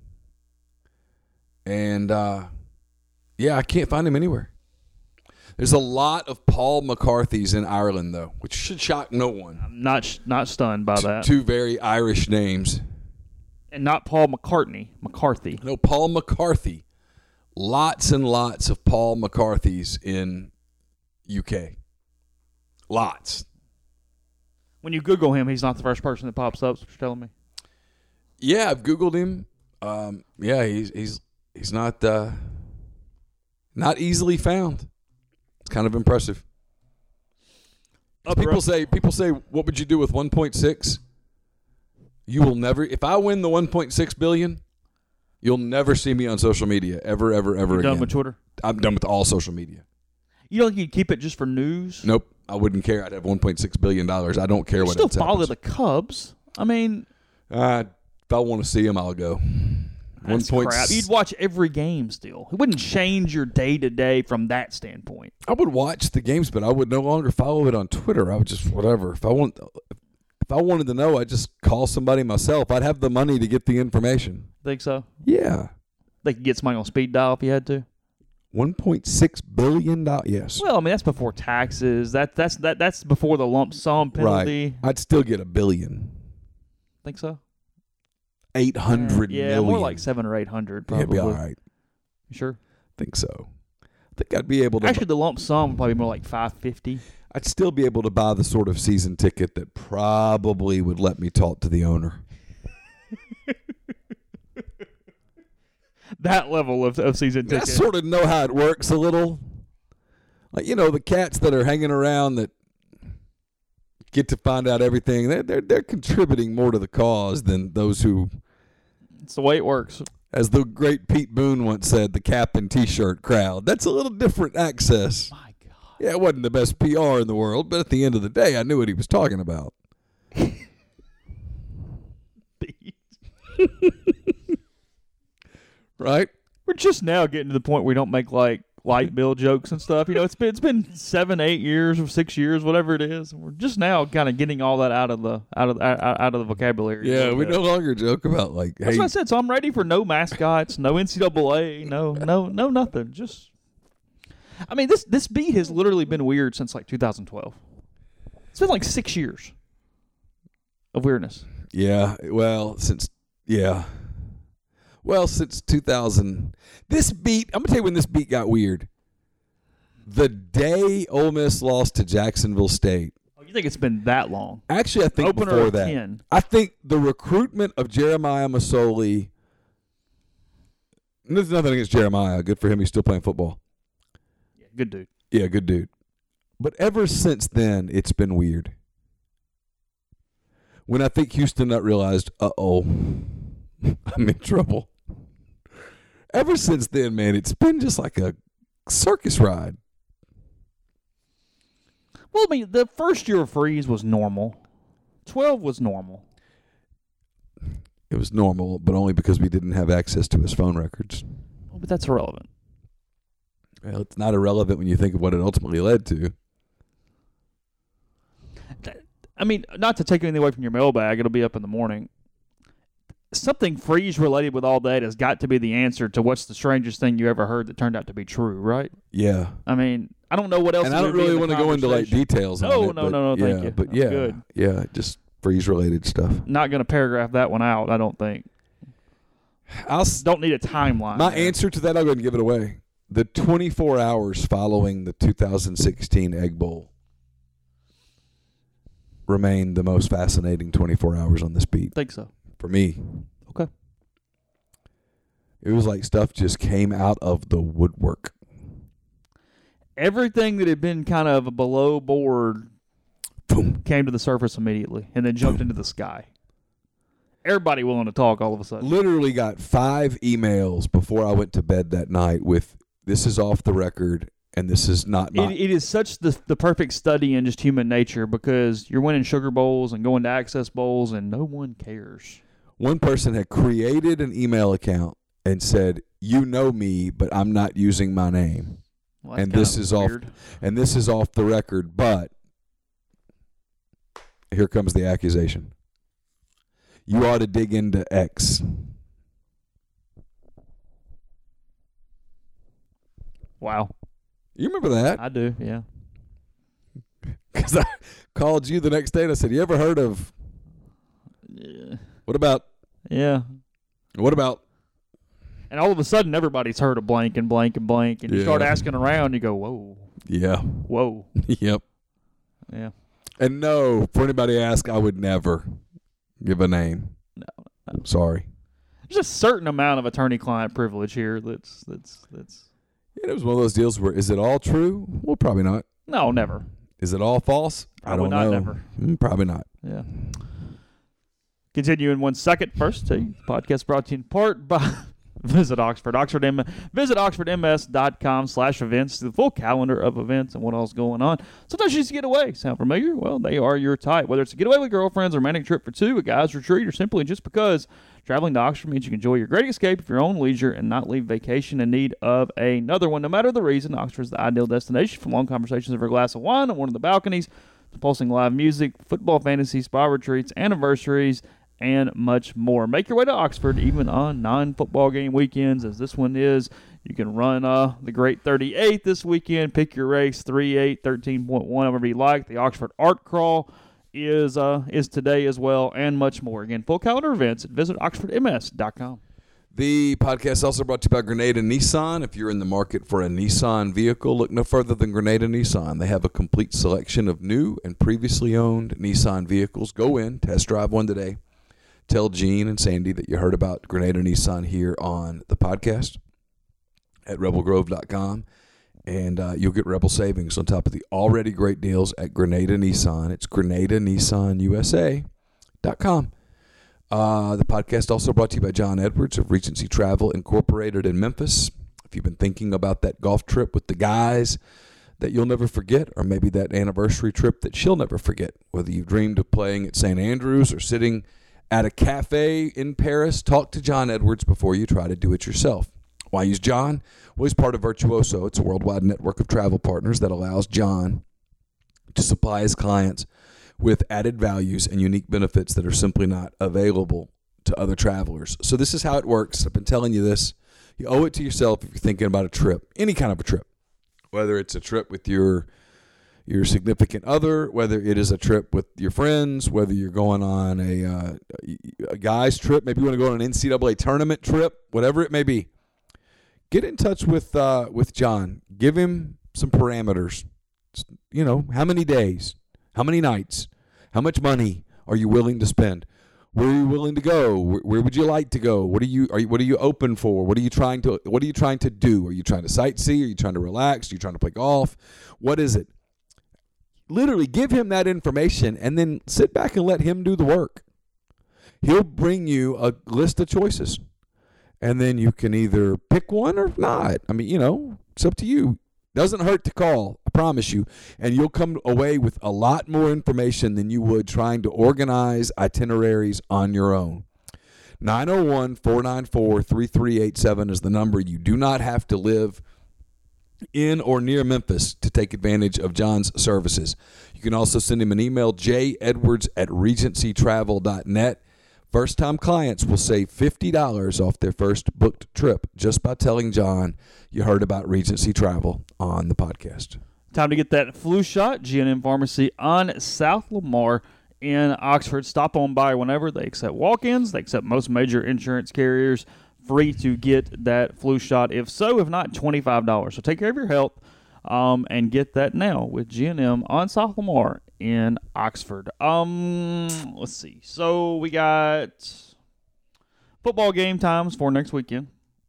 And, uh, yeah, I can't find him anywhere. There's a lot of Paul McCarthys in Ireland, though, which should shock no one. I'm not sh- not stunned by T- that. Two very Irish names. And not Paul McCartney, McCarthy. No, Paul McCarthy. Lots and lots of Paul McCarthys in U K. Lots. When you Google him, he's not the first person that pops up, is what you're telling me? Yeah, I've Googled him. Um, yeah, he's he's he's not uh, not easily found. It's kind of impressive. People say people say, what would you do with one point six? You will never. If I win the one point six billion, you'll never see me on social media ever, ever, ever You're again. done with Twitter? I'm done with all social media. You don't think you'd keep it just for news? Nope, I wouldn't care. I'd have one point six billion dollars. I don't care you what still else follow happens. the Cubs. I mean, Uh, if I want to see them, I'll go. that's One point crap. You'd watch every game still. It wouldn't change your day to day from that standpoint. I would watch the games, but I would no longer follow it on Twitter. I would just whatever. If I want, if I wanted to know, I'd just call somebody myself. I'd have the money to get the information. Think so? Yeah, They could get somebody on speed dial if you had to. one point six billion dollars. Yes. Well, I mean that's before taxes. That that's that that's before the lump sum penalty. Right. I'd still get a billion. Think so? Eight hundred yeah, million. more like seven or eight hundred. Yeah, Probably. it'd be all right. You sure? think so. I think I'd be able to. Actually, the lump sum would probably be more like five fifty. I'd still be able to buy the sort of season ticket that probably would let me talk to the owner. That level of, of season I ticket. sort of know how it works a little. Like, you know, the cats that are hanging around that get to find out everything, they're, they're, they're contributing more to the cause than those who, It's the way it works. as the great Pete Boone once said, the cap and T-shirt crowd. That's a little different access. My God. Yeah, it wasn't the best P R in the world, but at the end of the day, I knew what he was talking about. Right? We're just now getting to the point where we don't make like light bill jokes and stuff. You know, it's been it's been seven, eight years or six years, whatever it is. We're just now kind of getting all that out of the out of out, out of the vocabulary. a Yeah, little we bit. no longer joke about like, That's hey, what I said. So I'm ready for no mascots, no N C double A, no no no nothing. Just, I mean, this this beat has literally been weird since like two thousand twelve. It's been like six years of weirdness. yeah, well, since, yeah. Well, since two thousand. This beat, I'm going to tell you when this beat got weird. The day Ole Miss lost to Jacksonville State. Oh, you think it's been that long? Actually, I think Opener before of that. ten. I think the recruitment of Jeremiah Masoli. There's nothing against Jeremiah. Good for him. He's still playing football. Yeah, good dude. Yeah, good dude. But ever since then, it's been weird. When I think Houston Nutt realized, uh-oh, I'm in trouble. Ever since then, man, it's been just like a circus ride. Well, I mean, the first year of Freeze was normal. Twelve was normal. It was normal, but only because we didn't have access to his phone records. Well, but that's irrelevant. Well, it's not irrelevant when you think of what it ultimately led to. I mean, not to take anything away from your mailbag, it'll be up in the morning. Something Freeze related with all that has got to be the answer to what's the strangest thing you ever heard that turned out to be true, right? Yeah. I mean, I don't know what else. And it I would don't be in really the want to go into like conversation. details No, on it. no, but no, no, thank yeah, you. But I'm yeah, good. yeah, just freeze related stuff. Not going to paragraph that one out, I don't think. I'll s- Don't need a timeline. my there. answer to that, I'll go ahead and give it away. The twenty-four hours following the two thousand sixteen Egg Bowl remain the most fascinating twenty-four hours on this beat think so. for me. Okay. It was like stuff just came out of the woodwork. Everything that had been kind of below board Boom. came to the surface immediately and then jumped into the sky. Everybody willing to talk all of a sudden. Literally got five emails before I went to bed that night with, this is off the record, and this is not. not. It, it is such the the perfect study in just human nature because you're winning Sugar Bowls and going to Access Bowls, and no one cares. One person had created an email account and said, you know me, but I'm not using my name. Well, that's and kind this of is weird. off and this is off the record, but here comes the accusation. You ought to dig into X. Wow. You remember that? I do, yeah. Because I called you the next day and I said, you ever heard of, Yeah. what about, Yeah. what about, And all of a sudden, everybody's heard of blank and blank and blank, and you Yeah. start asking around, you go, whoa, yeah, whoa. yep. Yeah. And no, for anybody to ask, I would never give a name. No, I'm sorry. There's a certain amount of attorney-client privilege here that's, that's, that's, Yeah, it was one of those deals where, is it all true? Well, probably not. no, never. Is it all false? Probably I don't not, know. never. Mm, probably not. Yeah. Continue in one second. First, the podcast brought to you in part by Visit Oxford. Oxford M- visit oxfordms.com slash events. The full calendar of events and what else is going on. Sometimes you just get away. Sound familiar? Well, they are your type. Whether it's a getaway with girlfriends, a romantic trip for two, a guy's retreat, or simply just because traveling to Oxford means you can enjoy your great escape of your own leisure and not leave vacation in need of another one. No matter the reason, Oxford is the ideal destination for long conversations over a glass of wine on one of the balconies, pulsing live music, football fantasy, spa retreats, anniversaries, and much more. Make your way to Oxford even on non-football game weekends, as this one is. You can run uh, the Great thirty-eight this weekend. Pick your race, three eight, thirteen point one, whatever you like. The Oxford Art Crawl is uh, is today as well, and much more. Again, full calendar events at visit oxford m s dot com. The podcast is also brought to you by Grenada Nissan. If you're in the market for a Nissan vehicle, look no further than Grenada Nissan. They have a complete selection of new and previously owned Nissan vehicles. Go in, test drive one today. Tell Gene and Sandy that you heard about Grenada Nissan here on the podcast at rebel grove dot com, and uh, you'll get Rebel savings on top of the already great deals at Grenada Nissan. It's grenada nissan u s a dot com. Uh, the podcast also brought to you by John Edwards of Regency Travel Incorporated in Memphis. If you've been thinking about that golf trip with the guys that you'll never forget, or maybe that anniversary trip that she'll never forget, whether you've dreamed of playing at Saint Andrews or sitting at a cafe in Paris, talk to John Edwards before you try to do it yourself. Why use John? Well, he's part of Virtuoso. It's a worldwide network of travel partners that allows John to supply his clients with added values and unique benefits that are simply not available to other travelers. So this is how it works. I've been telling you this. You owe it to yourself if you're thinking about a trip, any kind of a trip, whether it's a trip with your your significant other, whether it is a trip with your friends, whether you're going on a, uh, a guy's trip, maybe you want to go on an N C double A tournament trip, whatever it may be. Get in touch with uh, with John. Give him some parameters. You know, how many days, how many nights, how much money are you willing to spend? Where are you willing to go? Where, where would you like to go? What are you are you, what are you open for? What are you trying to what are you trying to do? Are you trying to sightsee? Are you trying to relax? Are you trying to play golf? What is it? Literally give him that information and then sit back and let him do the work. He'll bring you a list of choices, and then you can either pick one or not. I mean, you know, it's up to you. Doesn't hurt to call, I promise you, and you'll come away with a lot more information than you would trying to organize itineraries on your own. nine oh one, four nine four, three three eight seven is the number. You do not have to live in or near Memphis to take advantage of John's services. You can also send him an email, j edwards at regency travel dot net. First-time clients will save fifty dollars off their first booked trip just by telling John you heard about Regency Travel on the podcast. Time to get that flu shot. G and M Pharmacy on South Lamar in Oxford. Stop on by whenever. They accept walk-ins. They accept most major insurance carriers. Free to get that flu shot. If so, if not, twenty-five dollars. So take care of your health um, and get that now with G and M on South Lamar in Oxford. Um, let's see. So we got football game times for next weekend.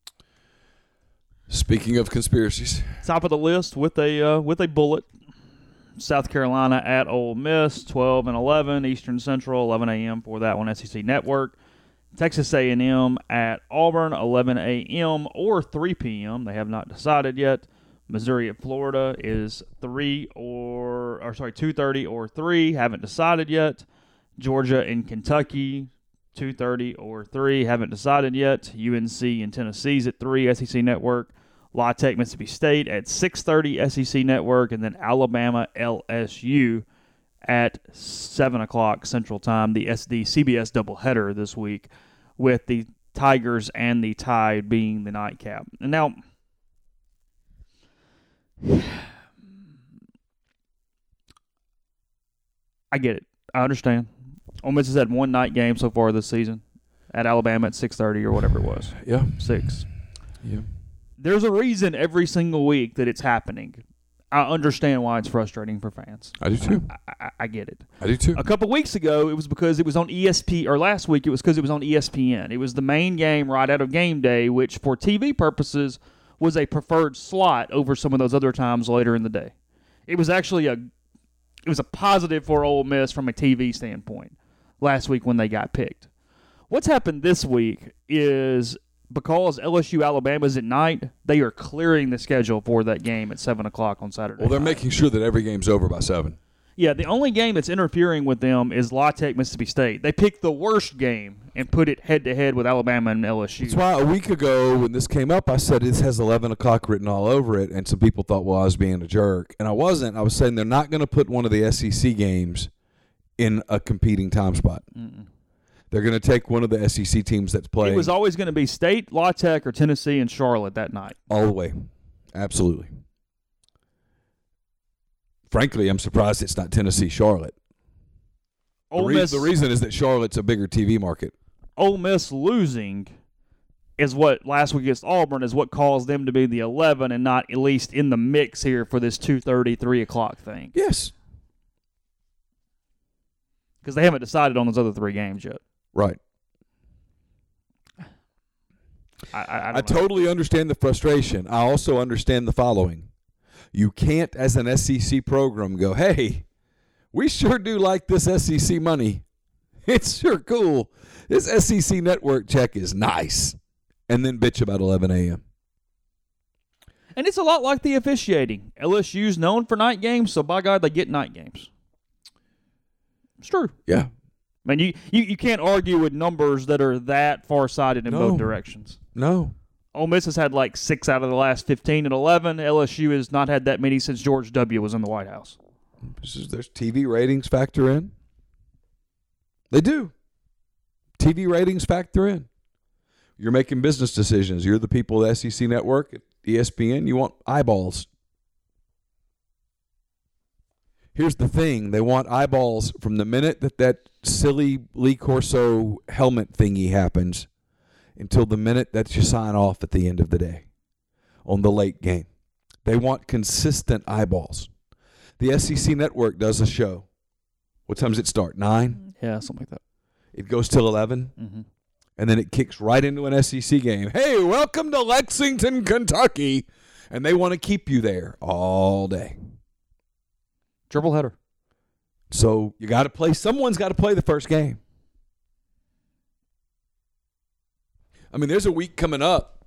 Speaking of conspiracies, Top of the list with a uh, with a bullet. South Carolina at Ole Miss, twelve and eleven Eastern Central, eleven a.m. for that one. S E C Network. Texas A and M at Auburn, eleven a.m. or three p.m. They have not decided yet. Missouri at Florida is three or, or sorry, two thirty or three. Haven't decided yet. Georgia and Kentucky, two thirty or three. Haven't decided yet. U N C and Tennessee's at three, S E C Network. La Tech, Mississippi State at six thirty, S E C Network. And then Alabama, L S U at seven o'clock Central Time, the S D C B S doubleheader this week, with the Tigers and the Tide being the nightcap. And now, I get it. I understand. Ole Miss has had one night game so far this season at Alabama at six thirty or whatever it was. Yeah. six. Yeah. There's a reason every single week that it's happening. I understand why it's frustrating for fans. I do too. I, I, I get it. I do too. A couple weeks ago, it was because it was on E S P, or last week, it was because it was on E S P N. It was the main game right out of game day, which for T V purposes was a preferred slot over some of those other times later in the day. It was actually a it was a positive for Ole Miss from a T V standpoint last week when they got picked. What's happened this week is, because L S U Alabama is at night, they are clearing the schedule for that game at seven o'clock on Saturday. Well, they're night. making sure that every game's over by seven. Yeah, the only game that's interfering with them is La Tech, Mississippi State. They picked the worst game and put it head-to-head with Alabama and L S U. That's why a week ago when this came up, I said this has eleven o'clock written all over it, and some people thought, well, I was being a jerk. And I wasn't. I was saying they're not going to put one of the S E C games in a competing time spot. Mm-mm. They're going to take one of the S E C teams that's playing. It was always going to be State, La Tech, or Tennessee and Charlotte that night. All the way. Absolutely. Frankly, I'm surprised it's not Tennessee, Charlotte. The, Ole re- Miss, the reason is that Charlotte's a bigger T V market. Ole Miss losing is what last week against Auburn is what caused them to be the eleven and not at least in the mix here for this two thirty, three o'clock thing. Yes. Because they haven't decided on those other three games yet. Right. I, I, I, I totally understand the frustration. I also understand the following. You can't, as an S E C program, go, hey, we sure do like this S E C money. It's sure cool. This S E C network check is nice. And then bitch about eleven a.m. And it's a lot like the officiating. L S U's known for night games, so by God, they get night games. It's true. Yeah. I mean, you, you, you can't argue with numbers that are that far-sighted in No. both directions. No. Ole Miss has had like six out of the last fifteen and eleven. L S U has not had that many since George W. was in the White House. This is, there's T V ratings factor in. They do. T V ratings factor in. You're making business decisions. You're the people at S E C Network, at E S P N. You want eyeballs. Here's the thing. They want eyeballs from the minute that that silly Lee Corso helmet thingy happens until the minute that you sign off at the end of the day on the late game. They want consistent eyeballs. The S E C Network does a show. What time does it start? Nine? Yeah, something like that. It goes till eleven, Mm-hmm. and then it kicks right into an S E C game. Hey, welcome to Lexington, Kentucky. And they want to keep you there all day. Triple header. So you got to play. Someone's got to play the first game. I mean, there's a week coming up.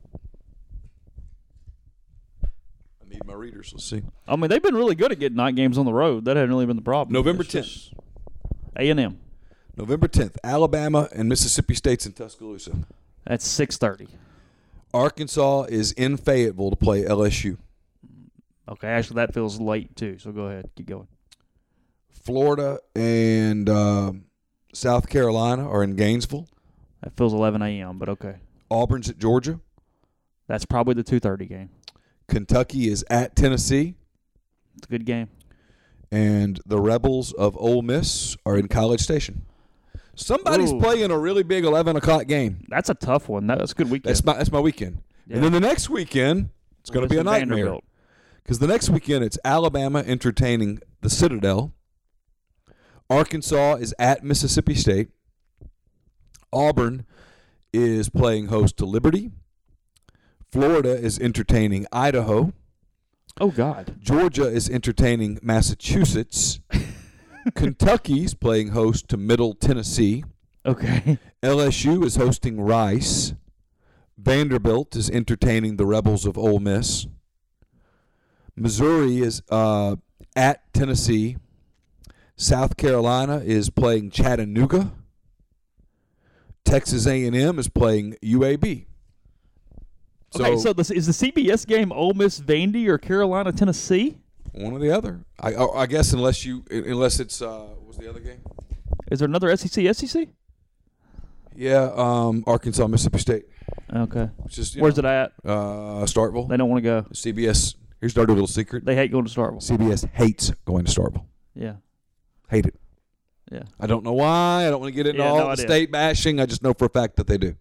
I need my readers. Let's see. I mean, they've been really good at getting night games on the road. That hasn't really been the problem. November It's tenth. just A and M. November tenth, Alabama and Mississippi State's in Tuscaloosa. That's six thirty. Arkansas is in Fayetteville to play L S U. Okay, actually, that feels late, too, so go ahead. Keep going. Florida and um, South Carolina are in Gainesville. That feels eleven a.m., but okay. Auburn's at Georgia. That's probably the two thirty game. Kentucky is at Tennessee. It's a good game. And the Rebels of Ole Miss are in College Station. Somebody's Ooh. playing a really big eleven o'clock game. That's a tough one. That's a good weekend. That's my that's my weekend. Yeah. And then the next weekend, it's going to be a nightmare. Because the next weekend, it's Alabama entertaining the Citadel. Arkansas is at Mississippi State. Auburn is playing host to Liberty. Florida is entertaining Idaho. Oh, God. Georgia is entertaining Massachusetts. Kentucky's playing host to Middle Tennessee. Okay. L S U is hosting Rice. Vanderbilt is entertaining the Rebels of Ole Miss. Missouri is uh, at Tennessee. South Carolina is playing Chattanooga. Texas A and M is playing U A B. So, Okay, so this, is the C B S game Ole Miss Vandy or Carolina Tennessee? one or the other. I I guess unless you unless it's uh, what was the other game? Is there another S E C S E C? Yeah, um, Arkansas Mississippi State. Okay. Which is, Where's know, it at? Uh, Starkville. They don't want to go. C B S. Here's our little secret. They hate going to Starkville. C B S hates going to Starkville. Yeah. Hate it. Yeah. I don't know why. I don't want to get into Yeah, all no the idea. state bashing. I just know for a fact that they do.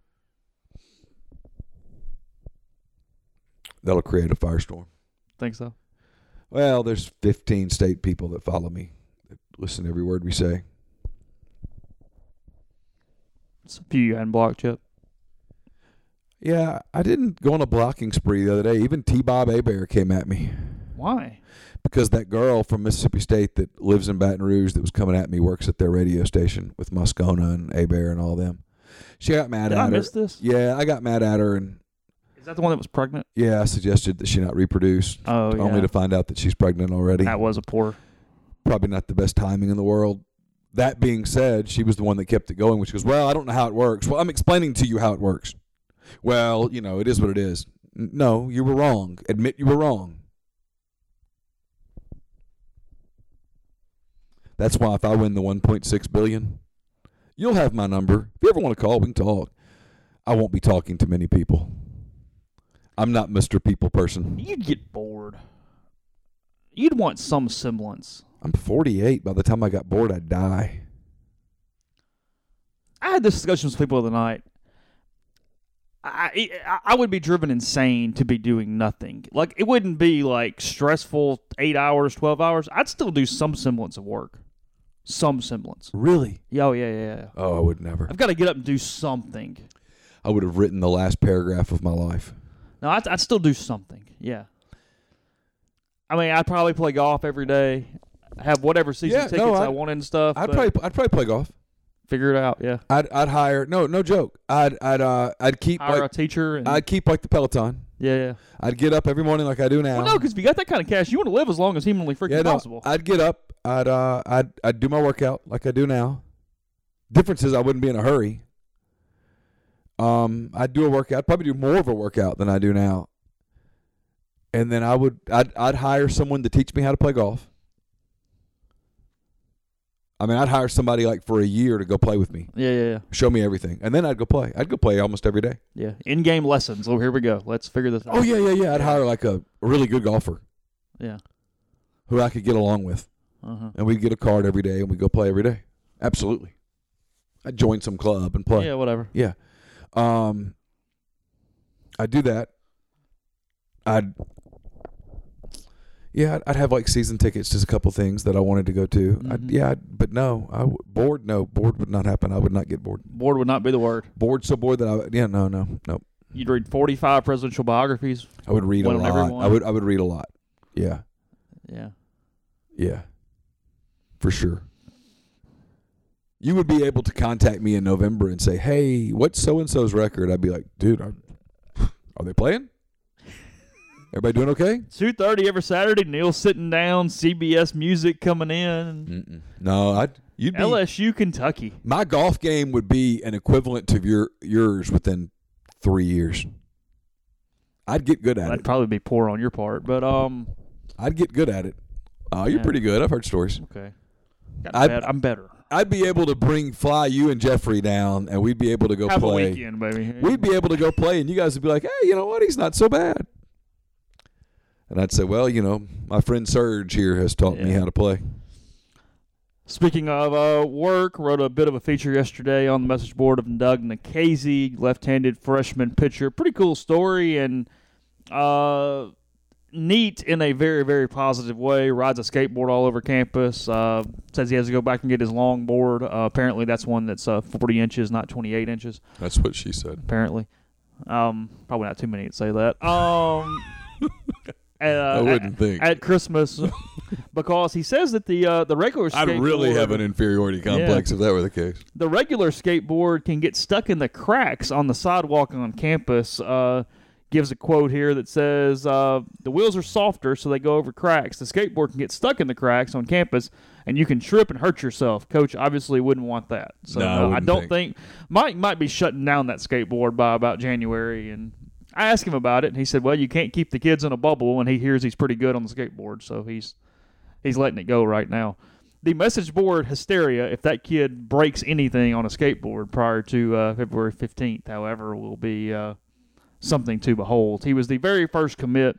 That'll create a firestorm. Think so? Well, there's fifteen state people that follow me, that listen to every word we say. It's a few you hadn't blocked yet. Yeah, I didn't go on a blocking spree the other day. Even T-Bob Abear came at me Why? because that girl from Mississippi State that lives in Baton Rouge that was coming at me works at their radio station with Moscona and Abear and all them. She got mad Did at I her. miss this? Yeah, I got mad at her, and Is that the one that was pregnant? yeah, I suggested that she not reproduce, Oh, yeah. only to find out that she's pregnant already. That was a poor. Probably not the best timing in the world. That being said, she was the one that kept it going, which goes, well, I don't know how it works. Well, I'm explaining to you how it works. Well, you know, it is what it is. N- No, you were wrong. Admit you were wrong. That's why if I win the one point six billion dollars, you'll have my number. If you ever want to call, we can talk. I won't be talking to many people. I'm not Mister People person. You'd get bored. You'd want some semblance. I'm forty-eight. By the time I got bored, I'd die. I had this discussion with people the other night. I, I I would be driven insane to be doing nothing. Like, it wouldn't be like stressful eight hours, twelve hours. I'd still do some semblance of work. Some semblance. Really? Yeah, oh, yeah, yeah, yeah. Oh, I would never. I've got to get up and do something. I would have written the last paragraph of my life. No, I'd, I'd still do something. Yeah. I mean, I'd probably play golf every day. Have whatever season Yeah, tickets no, I I'd- wanted and stuff. I'd but probably I'd probably play golf. figure it out. Yeah. I'd I'd hire no no joke. I'd I'd uh I'd keep Hire like a teacher. And, I'd keep like the Peloton. yeah, yeah. I'd get up every morning like I do now. Well, no, because if you got that kind of cash, you want to live as long as humanly freaking yeah, no, possible. I'd get up. I'd uh I'd I'd do my workout like I do now. Difference is I wouldn't be in a hurry. Um, I'd do a workout. I'd probably do more of a workout than I do now. And then I would I'd I'd hire someone to teach me how to play golf. I mean, I'd hire somebody like for a year to go play with me, yeah, yeah, yeah. show me everything, and then I'd go play. I'd go play almost every day. Yeah. In-game lessons. Oh, here we go. Let's figure this out. Oh yeah, yeah, yeah. I'd hire like a really good golfer Yeah. who I could get along with, Uh-huh. and we'd get a card every day, and we'd go play every day. Absolutely. I'd join some club and play. Yeah, whatever. Yeah. Um, I'd do that. I'd, yeah, I'd, I'd have like season tickets to a couple things that I wanted to go to. I'd, Mhm. yeah, I'd, but no, I w- bored. No, bored would not happen. I would not get bored. Bored would not be the word. Bored so bored that I would, yeah, no, no, no. You'd read forty-five presidential biographies. I would read a One on lot. everyone. I would, I would read a lot. Yeah, Yeah. yeah, for sure. You would be able to contact me in November and say, "Hey, what's so and so's record?" I'd be like, "Dude, are, are they playing? Everybody doing okay?" two thirty every Saturday. Neil sitting down. C B S music coming in. Mm-mm. No, I'd you'd be, L S U, Kentucky. my golf game would be an equivalent to your yours within three years. I'd get good at That'd it. probably be poor on your part, but um, I'd get good at it. Oh, you're Yeah. pretty good. I've heard stories. okay. Got I'd- bad. I'm better. I'd be able to bring fly you and Jeffrey down, and we'd be able to go Have play. a weekend, baby. We'd be able to go play, and you guys would be like, "Hey, you know what? He's not so bad." And I'd say, "Well, you know, my friend Serge here has taught me Yeah. how to play." Speaking of uh, work, wrote a bit of a feature yesterday on the message board of Doug Nikhazy, left-handed freshman pitcher. Pretty cool story and uh, neat in a very, very positive way. Rides a skateboard all over campus. Uh, says he has to go back and get his longboard. Uh, apparently that's one that's uh, forty inches, not twenty-eight inches, That's what she said. apparently. Um, probably not too many to say that. Um, At, uh, I wouldn't at, think. at Christmas because he says that the uh, the regular I'd skateboard, really have an inferiority complex Yeah. if that were the case. the regular skateboard can get stuck in the cracks on the sidewalk on campus. Uh, gives a quote here that says, uh, the wheels are softer, so they go over cracks. The skateboard can get stuck in the cracks on campus, and you can trip and hurt yourself. Coach obviously wouldn't want that. So No, I uh, I wouldn't don't think. think Mike might be shutting down that skateboard by about January. And I asked him about it, and he said, well, you can't keep the kids in a bubble, and he hears he's pretty good on the skateboard, so he's he's letting it go right now. The message board hysteria, if that kid breaks anything on a skateboard prior to uh, February fifteenth, however, will be uh, something to behold. He was the very first commit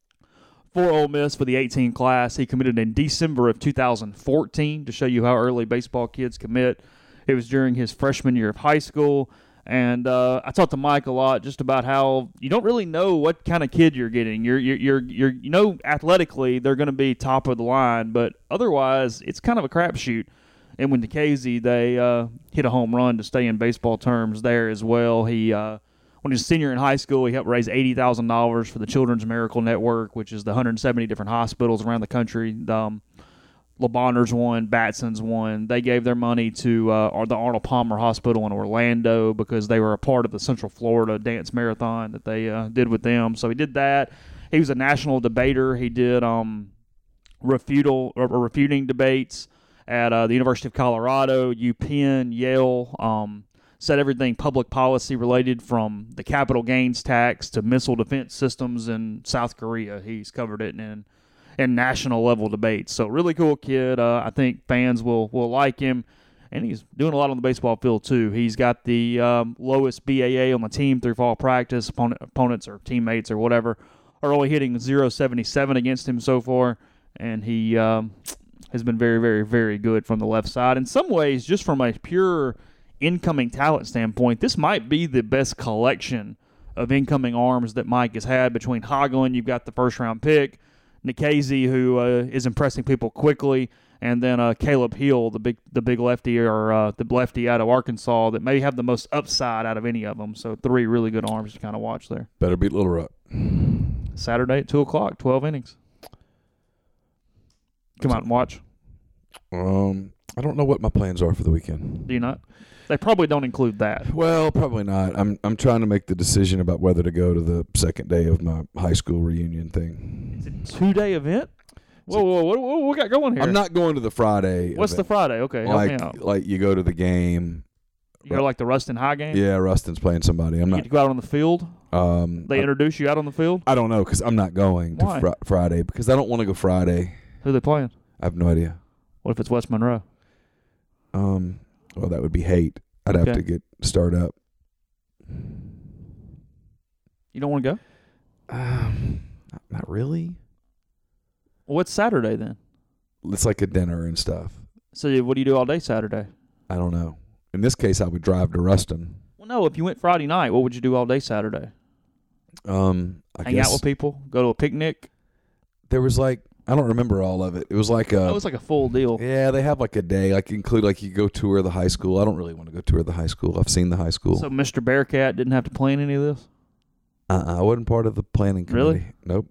for Ole Miss for the eighteen class. He committed in December of two thousand fourteen, to show you how early baseball kids commit. It was during his freshman year of high school. And uh, I talked to Mike a lot just about how you don't really know what kind of kid you're getting. You're, you're, you're, you're you know, athletically they're going to be top of the line, but otherwise it's kind of a crapshoot. And when Nikhazy, they uh, hit a home run to stay in baseball terms there as well. He, uh, when he was a senior in high school, he helped raise eighty thousand dollars for the Children's Miracle Network, which is the one hundred seventy different hospitals around the country. Um, LeBonners won, Batson's won. They gave their money to uh, or the Arnold Palmer Hospital in Orlando because they were a part of the Central Florida Dance Marathon that they uh, did with them. So he did that. He was a national debater. He did um, refutal or refuting debates at uh, the University of Colorado, UPenn, Yale. Um, said everything public policy related from the capital gains tax to missile defense systems in South Korea. He's covered it in in national level debates. So really cool kid. Uh, I think fans will will like him, and he's doing a lot on the baseball field too. He's got the um, lowest B A A on the team through fall practice. Opponent, opponents or teammates or whatever are only hitting oh seventy-seven against him so far, and he um, has been very, very, very good from the left side. In some ways, just from a pure incoming talent standpoint, this might be the best collection of incoming arms that Mike has had. Between Hagelin, you've got the first-round pick, Nikhazy, who uh, is impressing people quickly, and then uh, Caleb Hill, the big the big lefty or uh, the lefty out of Arkansas that may have the most upside out of any of them. So three really good arms to kind of watch there. Better beat Little Rock. Saturday at two o'clock, twelve innings. Come out and watch. Um, I don't know what my plans are for the weekend. Do you not? They probably don't include that. Well, probably not. I'm I'm trying to make the decision about whether to go to the second day of my high school reunion thing. It's a two-day event? Whoa, whoa, what, what, what we got going here? I'm not going to the Friday. What's event. the Friday? Okay, help me like out. like you go to the game. You're like the Ruston High game? Yeah, Rustin's playing somebody. I'm You not. get to go out on the field? Um, They I, introduce you out on the field? I don't know because I'm not going to Why? fr- Friday because I don't want to go Friday. Who are they playing? I have no idea. What if it's West Monroe? Um, well, that would be hate. I'd have Okay. to get start up. You don't want to go? Um, not, not really. Well, what's Saturday then? It's like a dinner and stuff. So what do you do all day Saturday? I don't know. In this case, I would drive to Ruston. Well, no, if you went Friday night, what would you do all day Saturday? Um, I Hang guess out with people? Go to a picnic? there was like I don't remember all of it. It was like a It was like a full deal. yeah. They have like a day, like include like you go tour the high school. I don't really want to go tour the high school. I've seen the high school. So Mister Bearcat didn't have to plan any of this? uh-uh, I wasn't part of the planning committee. Really? Nope.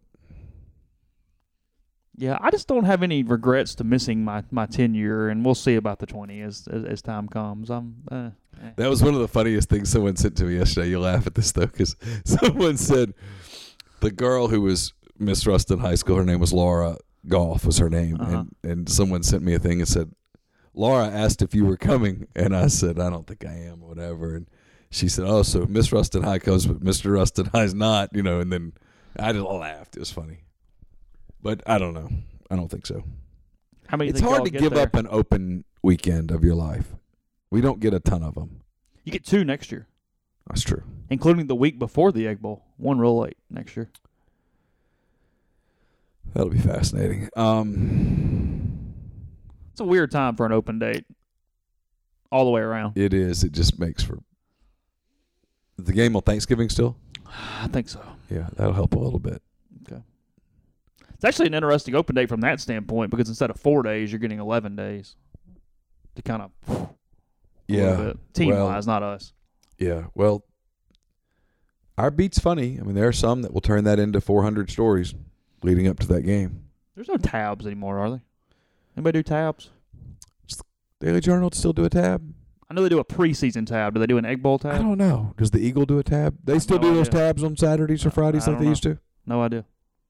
Yeah, I just don't have any regrets to missing my, my tenure, and we'll see about the twenty as as, as time comes. I'm uh, eh. That was one of the funniest things someone said to me yesterday. You laugh at this though, because someone said the girl who was Miss Ruston High School, her name was Laura Goff, was her name, Uh-huh. and and someone sent me a thing and said, Laura asked if you were coming, and I said I don't think I am, or whatever, and she said, oh, so Miss Ruston High comes, but Mister Ruston High's not, you know, and then I just laughed. It was funny, but I don't know. I don't think so. How many? It's think hard y'all to get give there? up an open weekend of your life. We don't get a ton of them. You get two next year, That's true. including the week before the Egg Bowl. One real late next year. That'll be fascinating. Um, It's a weird time for an open date, all the way around. it is. It just makes for is the game on Thanksgiving still. I think so. Yeah, that'll help a little bit. Okay. It's actually an interesting open date from that standpoint because instead of four days, you're getting eleven days to kind of a Yeah, little bit. Team well- wise, not us. yeah. Well, our beat's funny. I mean, there are some that will turn that into four hundred stories. leading up to that game. There's no tabs anymore, are they? Anybody do tabs? Daily Journal still do a tab? I know they do a preseason tab. Do they do an Egg Bowl tab? I don't know. Does the Eagle do a tab? They still no do those idea. tabs on Saturdays or Fridays I like don't they know. used to? No idea.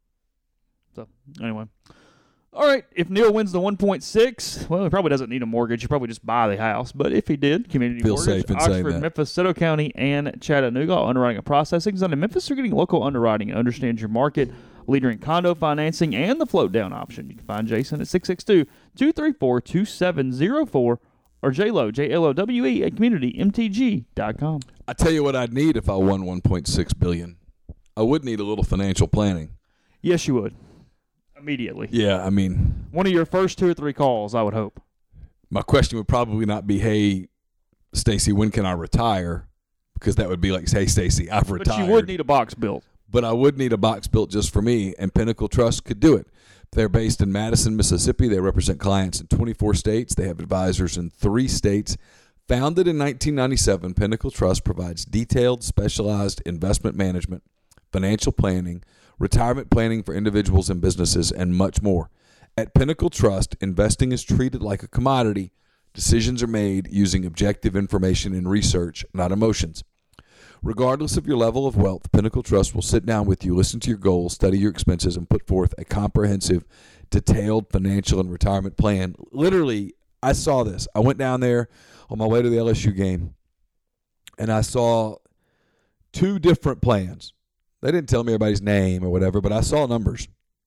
So, anyway. All right, if Neil wins the one point six, well, he probably doesn't need a mortgage. He probably just buy the house. But if he did, community Feel mortgage, safe in saying Oxford, that. Memphis, Soto County, and Chattanooga, underwriting and processing. So in Memphis, they're getting local underwriting and understands your market, leader in condo financing, and the float down option. You can find Jason at six six two, two three four, two seven zero four or J L O, J L O W E at community M T G dot com. I tell you what I'd need if I won one point six billion dollars. I would need a little financial planning. Yes, you would. Immediately. Yeah, I mean, One of your first two or three calls, I would hope. my question would probably not be, hey, Stacy, when can I retire? Because that would be like, hey, Stacy, I've retired. But you would need a box built. But I would need a box built just for me, and Pinnacle Trust could do it. They're based in Madison, Mississippi. They represent clients in twenty-four states. They have advisors in three states. Founded in nineteen ninety-seven, Pinnacle Trust provides detailed, specialized investment management, financial planning, retirement planning for individuals and businesses, and much more. At Pinnacle Trust, investing is treated like a commodity. Decisions are made using objective information and research, not emotions. Regardless of your level of wealth, Pinnacle Trust will sit down with you, listen to your goals, study your expenses, and put forth a comprehensive, detailed financial and retirement plan. Literally, I saw this. I went down there on my way to the L S U game, and I saw two different plans. They didn't tell me everybody's name or whatever, but I saw numbers.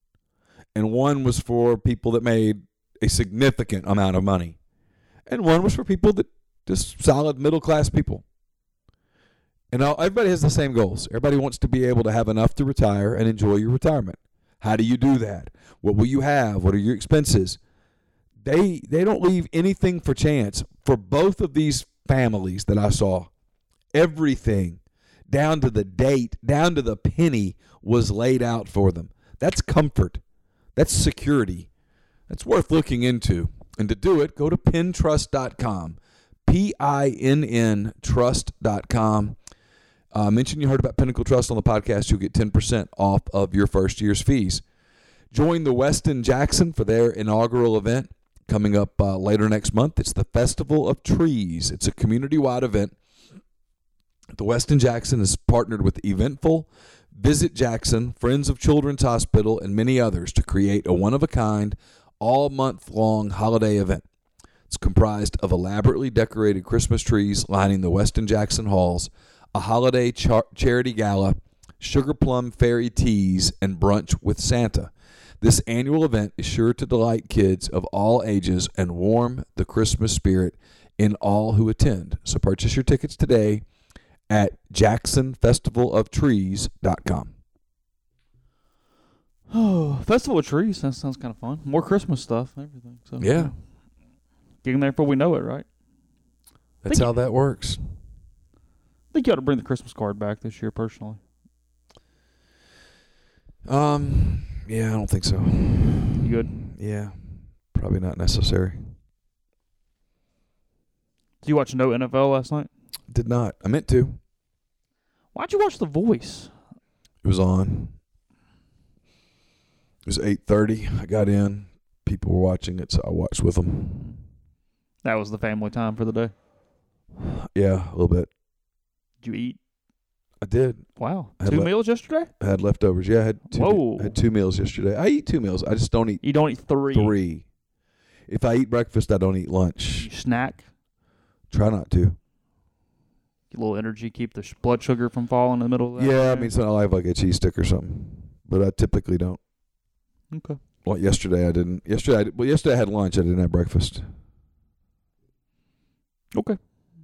And one was for people that made a significant amount of money. And one was for people that just solid middle-class people. And all, everybody has the same goals. Everybody wants to be able to have enough to retire and enjoy your retirement. How do you do that? What will you have? What are your expenses? They they don't leave anything for chance. For both of these families that I saw, everything, down to the date, down to the penny, was laid out for them. That's comfort. That's security. That's worth looking into. And to do it, go to pin trust dot com. P I N N trust dot com. Uh, mention you heard about Pinnacle Trust on the podcast. You'll get ten percent off of your first year's fees. Join the Westin Jackson for their inaugural event coming up uh, later next month. It's the Festival of Trees. It's a community-wide event. The Westin Jackson is partnered with Eventful, Visit Jackson, Friends of Children's Hospital, and many others to create a one-of-a-kind, all-month-long holiday event. It's comprised of elaborately decorated Christmas trees lining the Westin Jackson halls, a holiday char- charity gala, sugar plum fairy teas, and brunch with Santa. This annual event is sure to delight kids of all ages and warm the Christmas spirit in all who attend. So purchase your tickets today at jackson festival of trees dot com. Oh, Festival of Trees. That sounds kind of fun. More Christmas stuff and everything. So Yeah. Getting there before we know it, right? That's Thank how that works. I think you ought to bring the Christmas card back this year, personally. Um, yeah, I don't think so. You good? Yeah, probably not necessary. Did you watch No N F L last night? Did not. I meant to. Why'd you watch The Voice? It was on. It was eight thirty. I got in. People were watching it, so I watched with them. That was the family time for the day. Yeah, a little bit. Did you eat? I did. Wow. I had Two le- meals yesterday? I had leftovers. Yeah, I had two, Whoa. I had two meals yesterday. I eat two meals. I just don't eat You don't eat three. three. If I eat breakfast, I don't eat lunch. You snack. Try not to. Get a little energy, keep the sh- blood sugar from falling in the middle of that. Yeah, I mean, so I have like a cheese stick or something, but I typically don't. Okay. Well, yesterday I didn't. Yesterday, I did, well, yesterday I had lunch. I didn't have breakfast. Okay.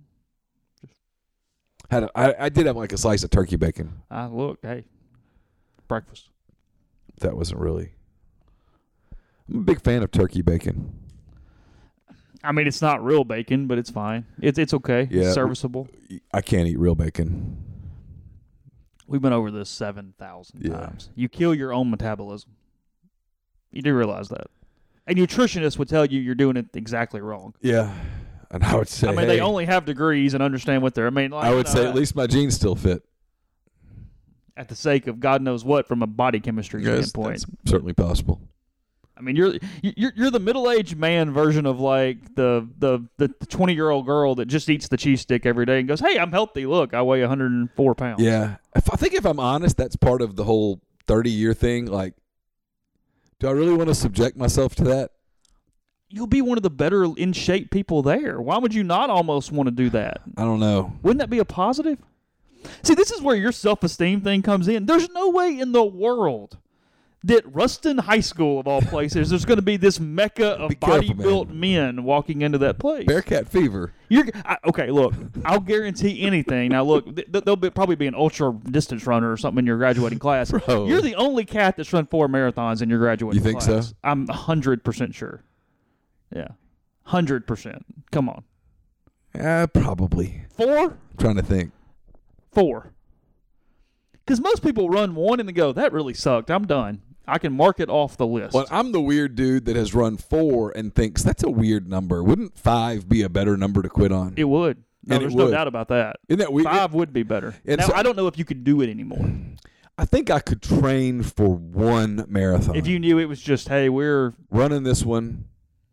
Had a, I, I did have like a slice of turkey bacon. Ah, look, hey. Breakfast. That wasn't really. I'm a big fan of turkey bacon. I mean, it's not real bacon, but it's fine. It's it's okay. Yeah. It's serviceable. I can't eat real bacon. We've been over this seven thousand Yeah. times. You kill your own metabolism. You do realize that. A nutritionist would tell you you're doing it exactly wrong. Yeah, and I would say. I mean, hey, they only have degrees and understand what they're. I mean, like, I would say uh, at least my jeans still fit. at the sake of God knows what from a body chemistry Yes, standpoint. that's certainly possible. I mean, you're you're you're the middle-aged man version of like the the the twenty-year-old girl that just eats the cheese stick every day and goes, "Hey, I'm healthy. Look, I weigh one hundred four pounds." Yeah. If, I think if I'm honest, that's part of the whole thirty-year thing. Like, do I really want to subject myself to that? You'll be one of the better in shape people there. Why would you not almost want to do that? I don't know. Wouldn't that be a positive? See, this is where your self-esteem thing comes in. There's no way in the world that Ruston High School, of all places, there's going to be this mecca of Be careful, body-built men walking into that place. Bearcat fever. You're I, okay. Look, I'll guarantee anything. Now, look, th- there'll be, probably be an ultra distance runner or something in your graduating class. Bro. You're the only cat that's run four marathons in your graduating You think class. so? I'm a hundred percent sure. Yeah, hundred percent. Come on, Yeah, probably. four, I'm trying to think. four. Because most people run one and they go, "That really sucked. I'm done. I can mark it off the list." Well, I'm the weird dude that has run four and thinks that's a weird number. Wouldn't five be a better number to quit on? It would. No, And it there's no would. doubt about that. Isn't that weird? Five would be better. And Now, so- I don't know if you could do it anymore. I think I could train for one marathon. If you knew it was just, hey, we're running this one,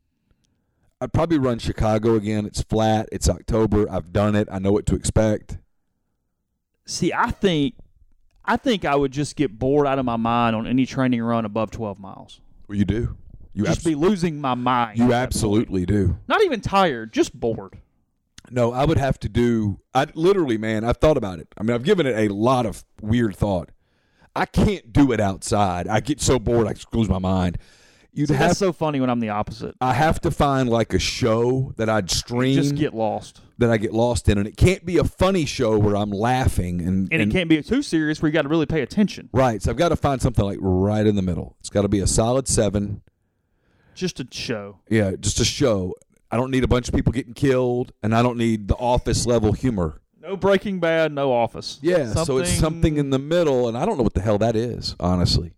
I'd probably run Chicago again. It's flat. It's October. I've done it. I know what to expect. see, I think, I think I would just get bored out of my mind on any training run above twelve miles. Well, you do. You just abso- be losing my mind. You at that absolutely do. point. Not even tired, just bored. No, I would have to do. I literally, man. I've thought about it. I mean, I've given it a lot of weird thought. I can't do it outside. I get so bored, I just lose my mind. You'd See, have. that's so funny when I'm the opposite. I have to find like a show that I'd stream. Just get lost. that I get lost in, and it can't be a funny show where I'm laughing and And, it can't be too serious where you got to really pay attention. right. So I've got to find something like right in the middle. It's got to be a solid seven. Just a show. Yeah, just a show. I don't need a bunch of people getting killed, and I don't need the Office level humor. No Breaking Bad, no Office. Yeah, so it's something in the middle, and I don't know what the hell that is, honestly.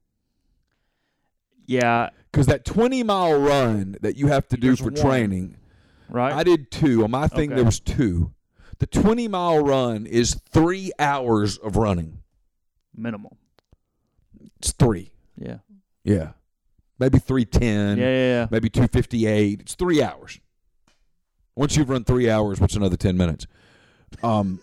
Yeah, Because that twenty mile run that you have to do There's for one. training, right? I did two. On my thing, Okay. there was two. The twenty mile run is three hours of running. Minimal. It's three. Yeah. Yeah. Maybe three ten. Yeah, yeah, yeah. Maybe two fifty-eight. It's three hours. Once you've run three hours, what's another ten minutes? Um,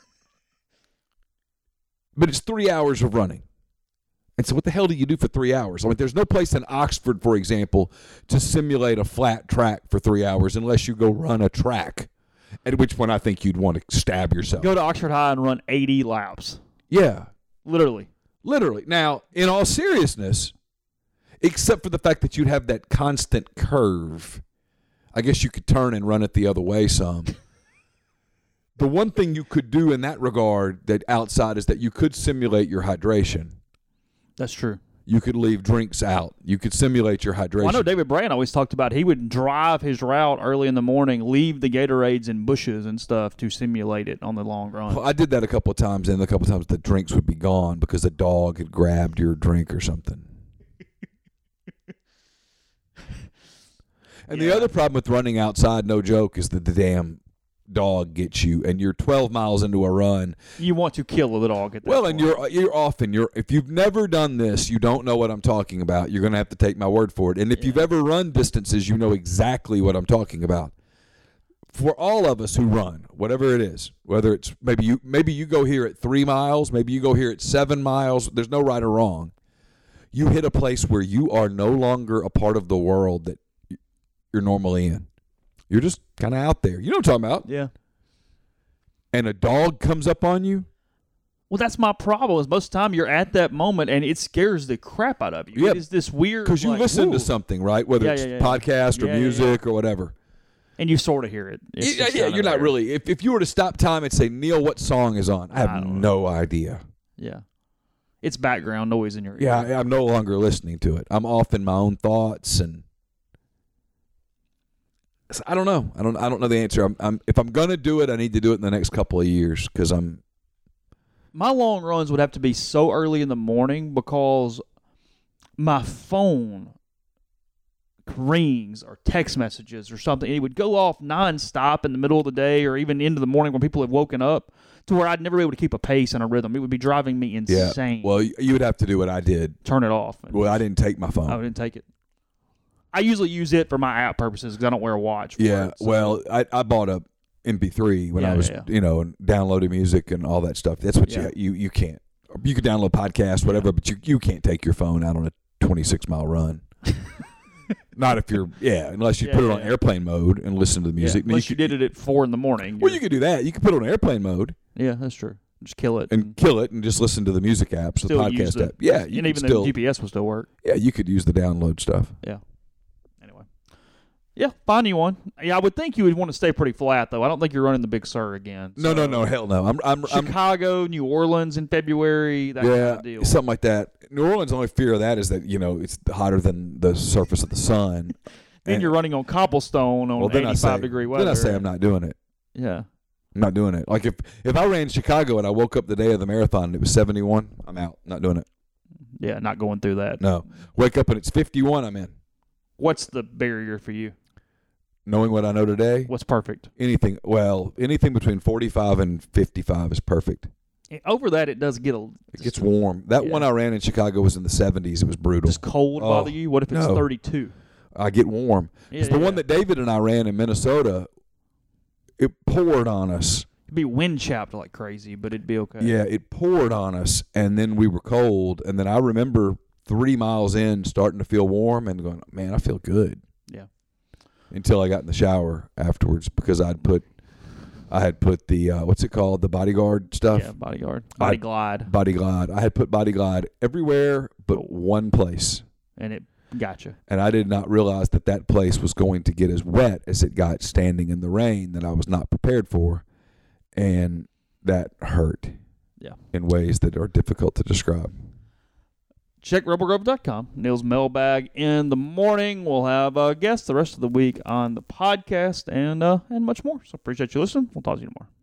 but it's three hours of running. And so what the hell do you do for three hours? I mean, there's no place in Oxford, for example, to simulate a flat track for three hours unless you go run a track, at which point I think you'd want to stab yourself. Go to Oxford High and run eighty laps. Yeah, Literally. literally. Now, in all seriousness, except for the fact that you'd have that constant curve, I guess you could turn and run it the other way some. The one thing you could do in that regard that outside is that you could simulate your hydration. That's true. You could leave drinks out. You could simulate your hydration. Well, I know David Brand always talked about he would drive his route early in the morning, leave the Gatorades in bushes and stuff to simulate it on the long run. Well, I did that a couple of times, and a couple of times the drinks would be gone because a dog had grabbed your drink or something. And Yeah. the other problem with running outside, no joke, is that the damn dog gets you, and you're twelve miles into a run. You want to kill the dog at that Well, point. and you're you're often you're if you've never done this, you don't know what I'm talking about. You're going to have to take my word for it. And if you've ever run distances, you know exactly what I'm talking about. For all of us who run, whatever it is, whether it's maybe you maybe you go here at three miles, maybe you go here at seven miles. There's no right or wrong. You hit a place where you are no longer a part of the world that you're normally in. You're just kind of out there. You know what I'm talking about? Yeah. And a dog comes up on you. Well, that's my problem. Is most of the time you're at that moment and it scares the crap out of you. Yeah. It is this weird Because you like, listen whoa. to something, right? Whether Yeah, it's yeah, yeah. podcast or Yeah, yeah, music or whatever. and you sort of hear it. It's Yeah, just yeah, kinda you're not there. really. If if you were to stop time and say, Neil, what song is on? I have I don't no idea. Yeah. It's background noise in your ear. Yeah, I, I'm no longer listening to it. I'm off in my own thoughts, and so I don't know. I don't. I don't know the answer. I'm, I'm. If I'm gonna do it, I need to do it in the next couple of years because I'm. My long runs would have to be so early in the morning because my phone rings or text messages or something. It would go off nonstop in the middle of the day or even into the morning when people have woken up to where I'd never be able to keep a pace and a rhythm. It would be driving me insane. Yeah. Well, you would have to do what I did. Turn it off. Well, I didn't take my phone. I didn't take it. I usually use it for my app purposes because I don't wear a watch. For yeah. it, so. Well, I, I bought a M P three when Yeah, I was, yeah, yeah. you know, downloading music and all that stuff. That's what Yeah. you you you can't. You could download podcasts, whatever, but you you can't take your phone out on a twenty-six mile run. Not if you're, yeah, unless you Yeah, put it yeah. on airplane mode and listen to the Yeah, music. Then unless you, could- did it at four in the morning. Well, you're- you could do that. You could put it on airplane mode Yeah, that's true. Just kill it. and kill it and just listen to the music apps, the still use podcast the, app. Yeah, you and could even still, the G P S will still work. yeah, you could use the download stuff. Yeah. Anyway. Yeah, find you one. Yeah, I would think you would want to stay pretty flat, though. I don't think you're running the Big Sur again. No, So, no, no, hell no. I'm, I'm, I'm Chicago, New Orleans in February, that kind yeah, of deal. something like that. New Orleans' only fear of that is that you know it's hotter than the surface of the sun. Then And- you're running on cobblestone on well, then I eighty-five say, degree weather. then I say I'm not doing it. Yeah. I'm not doing it. Like if if I ran Chicago and I woke up the day of the marathon and it was seventy-one, I'm out. Not doing it. Yeah, not going through that. No. Wake up and it's fifty-one, I'm in. What's the barrier for you? Knowing what I know today, What's perfect? anything. Well, anything between forty-five and fifty-five is perfect. Over that, it does get a It gets warm. That yeah. one I ran in Chicago was in the seventies. It was brutal. Does cold Oh, bother you? What if it's no. thirty-two? I get warm. Yeah, Because the yeah. one that David and I ran in Minnesota, it poured on us. It'd be wind chapped like crazy, but it'd be okay. Yeah, it poured on us, and then we were cold. And then I remember three miles in starting to feel warm and going, man, I feel good. Yeah. Until I got in the shower afterwards because I'd put, I had put the, uh, what's it called, the bodyguard stuff? Yeah, bodyguard. Body I- glide. Body Glide. I had put Body Glide everywhere but one place. And it gotcha. And I did not realize that that place was going to get as wet as it got standing in the rain that I was not prepared for. And that hurt Yeah. in ways that are difficult to describe. Check rebel grove dot com. Neil's mailbag in the morning. We'll have uh, guests the rest of the week on the podcast and uh, and much more. So appreciate you listening. We'll talk to you tomorrow.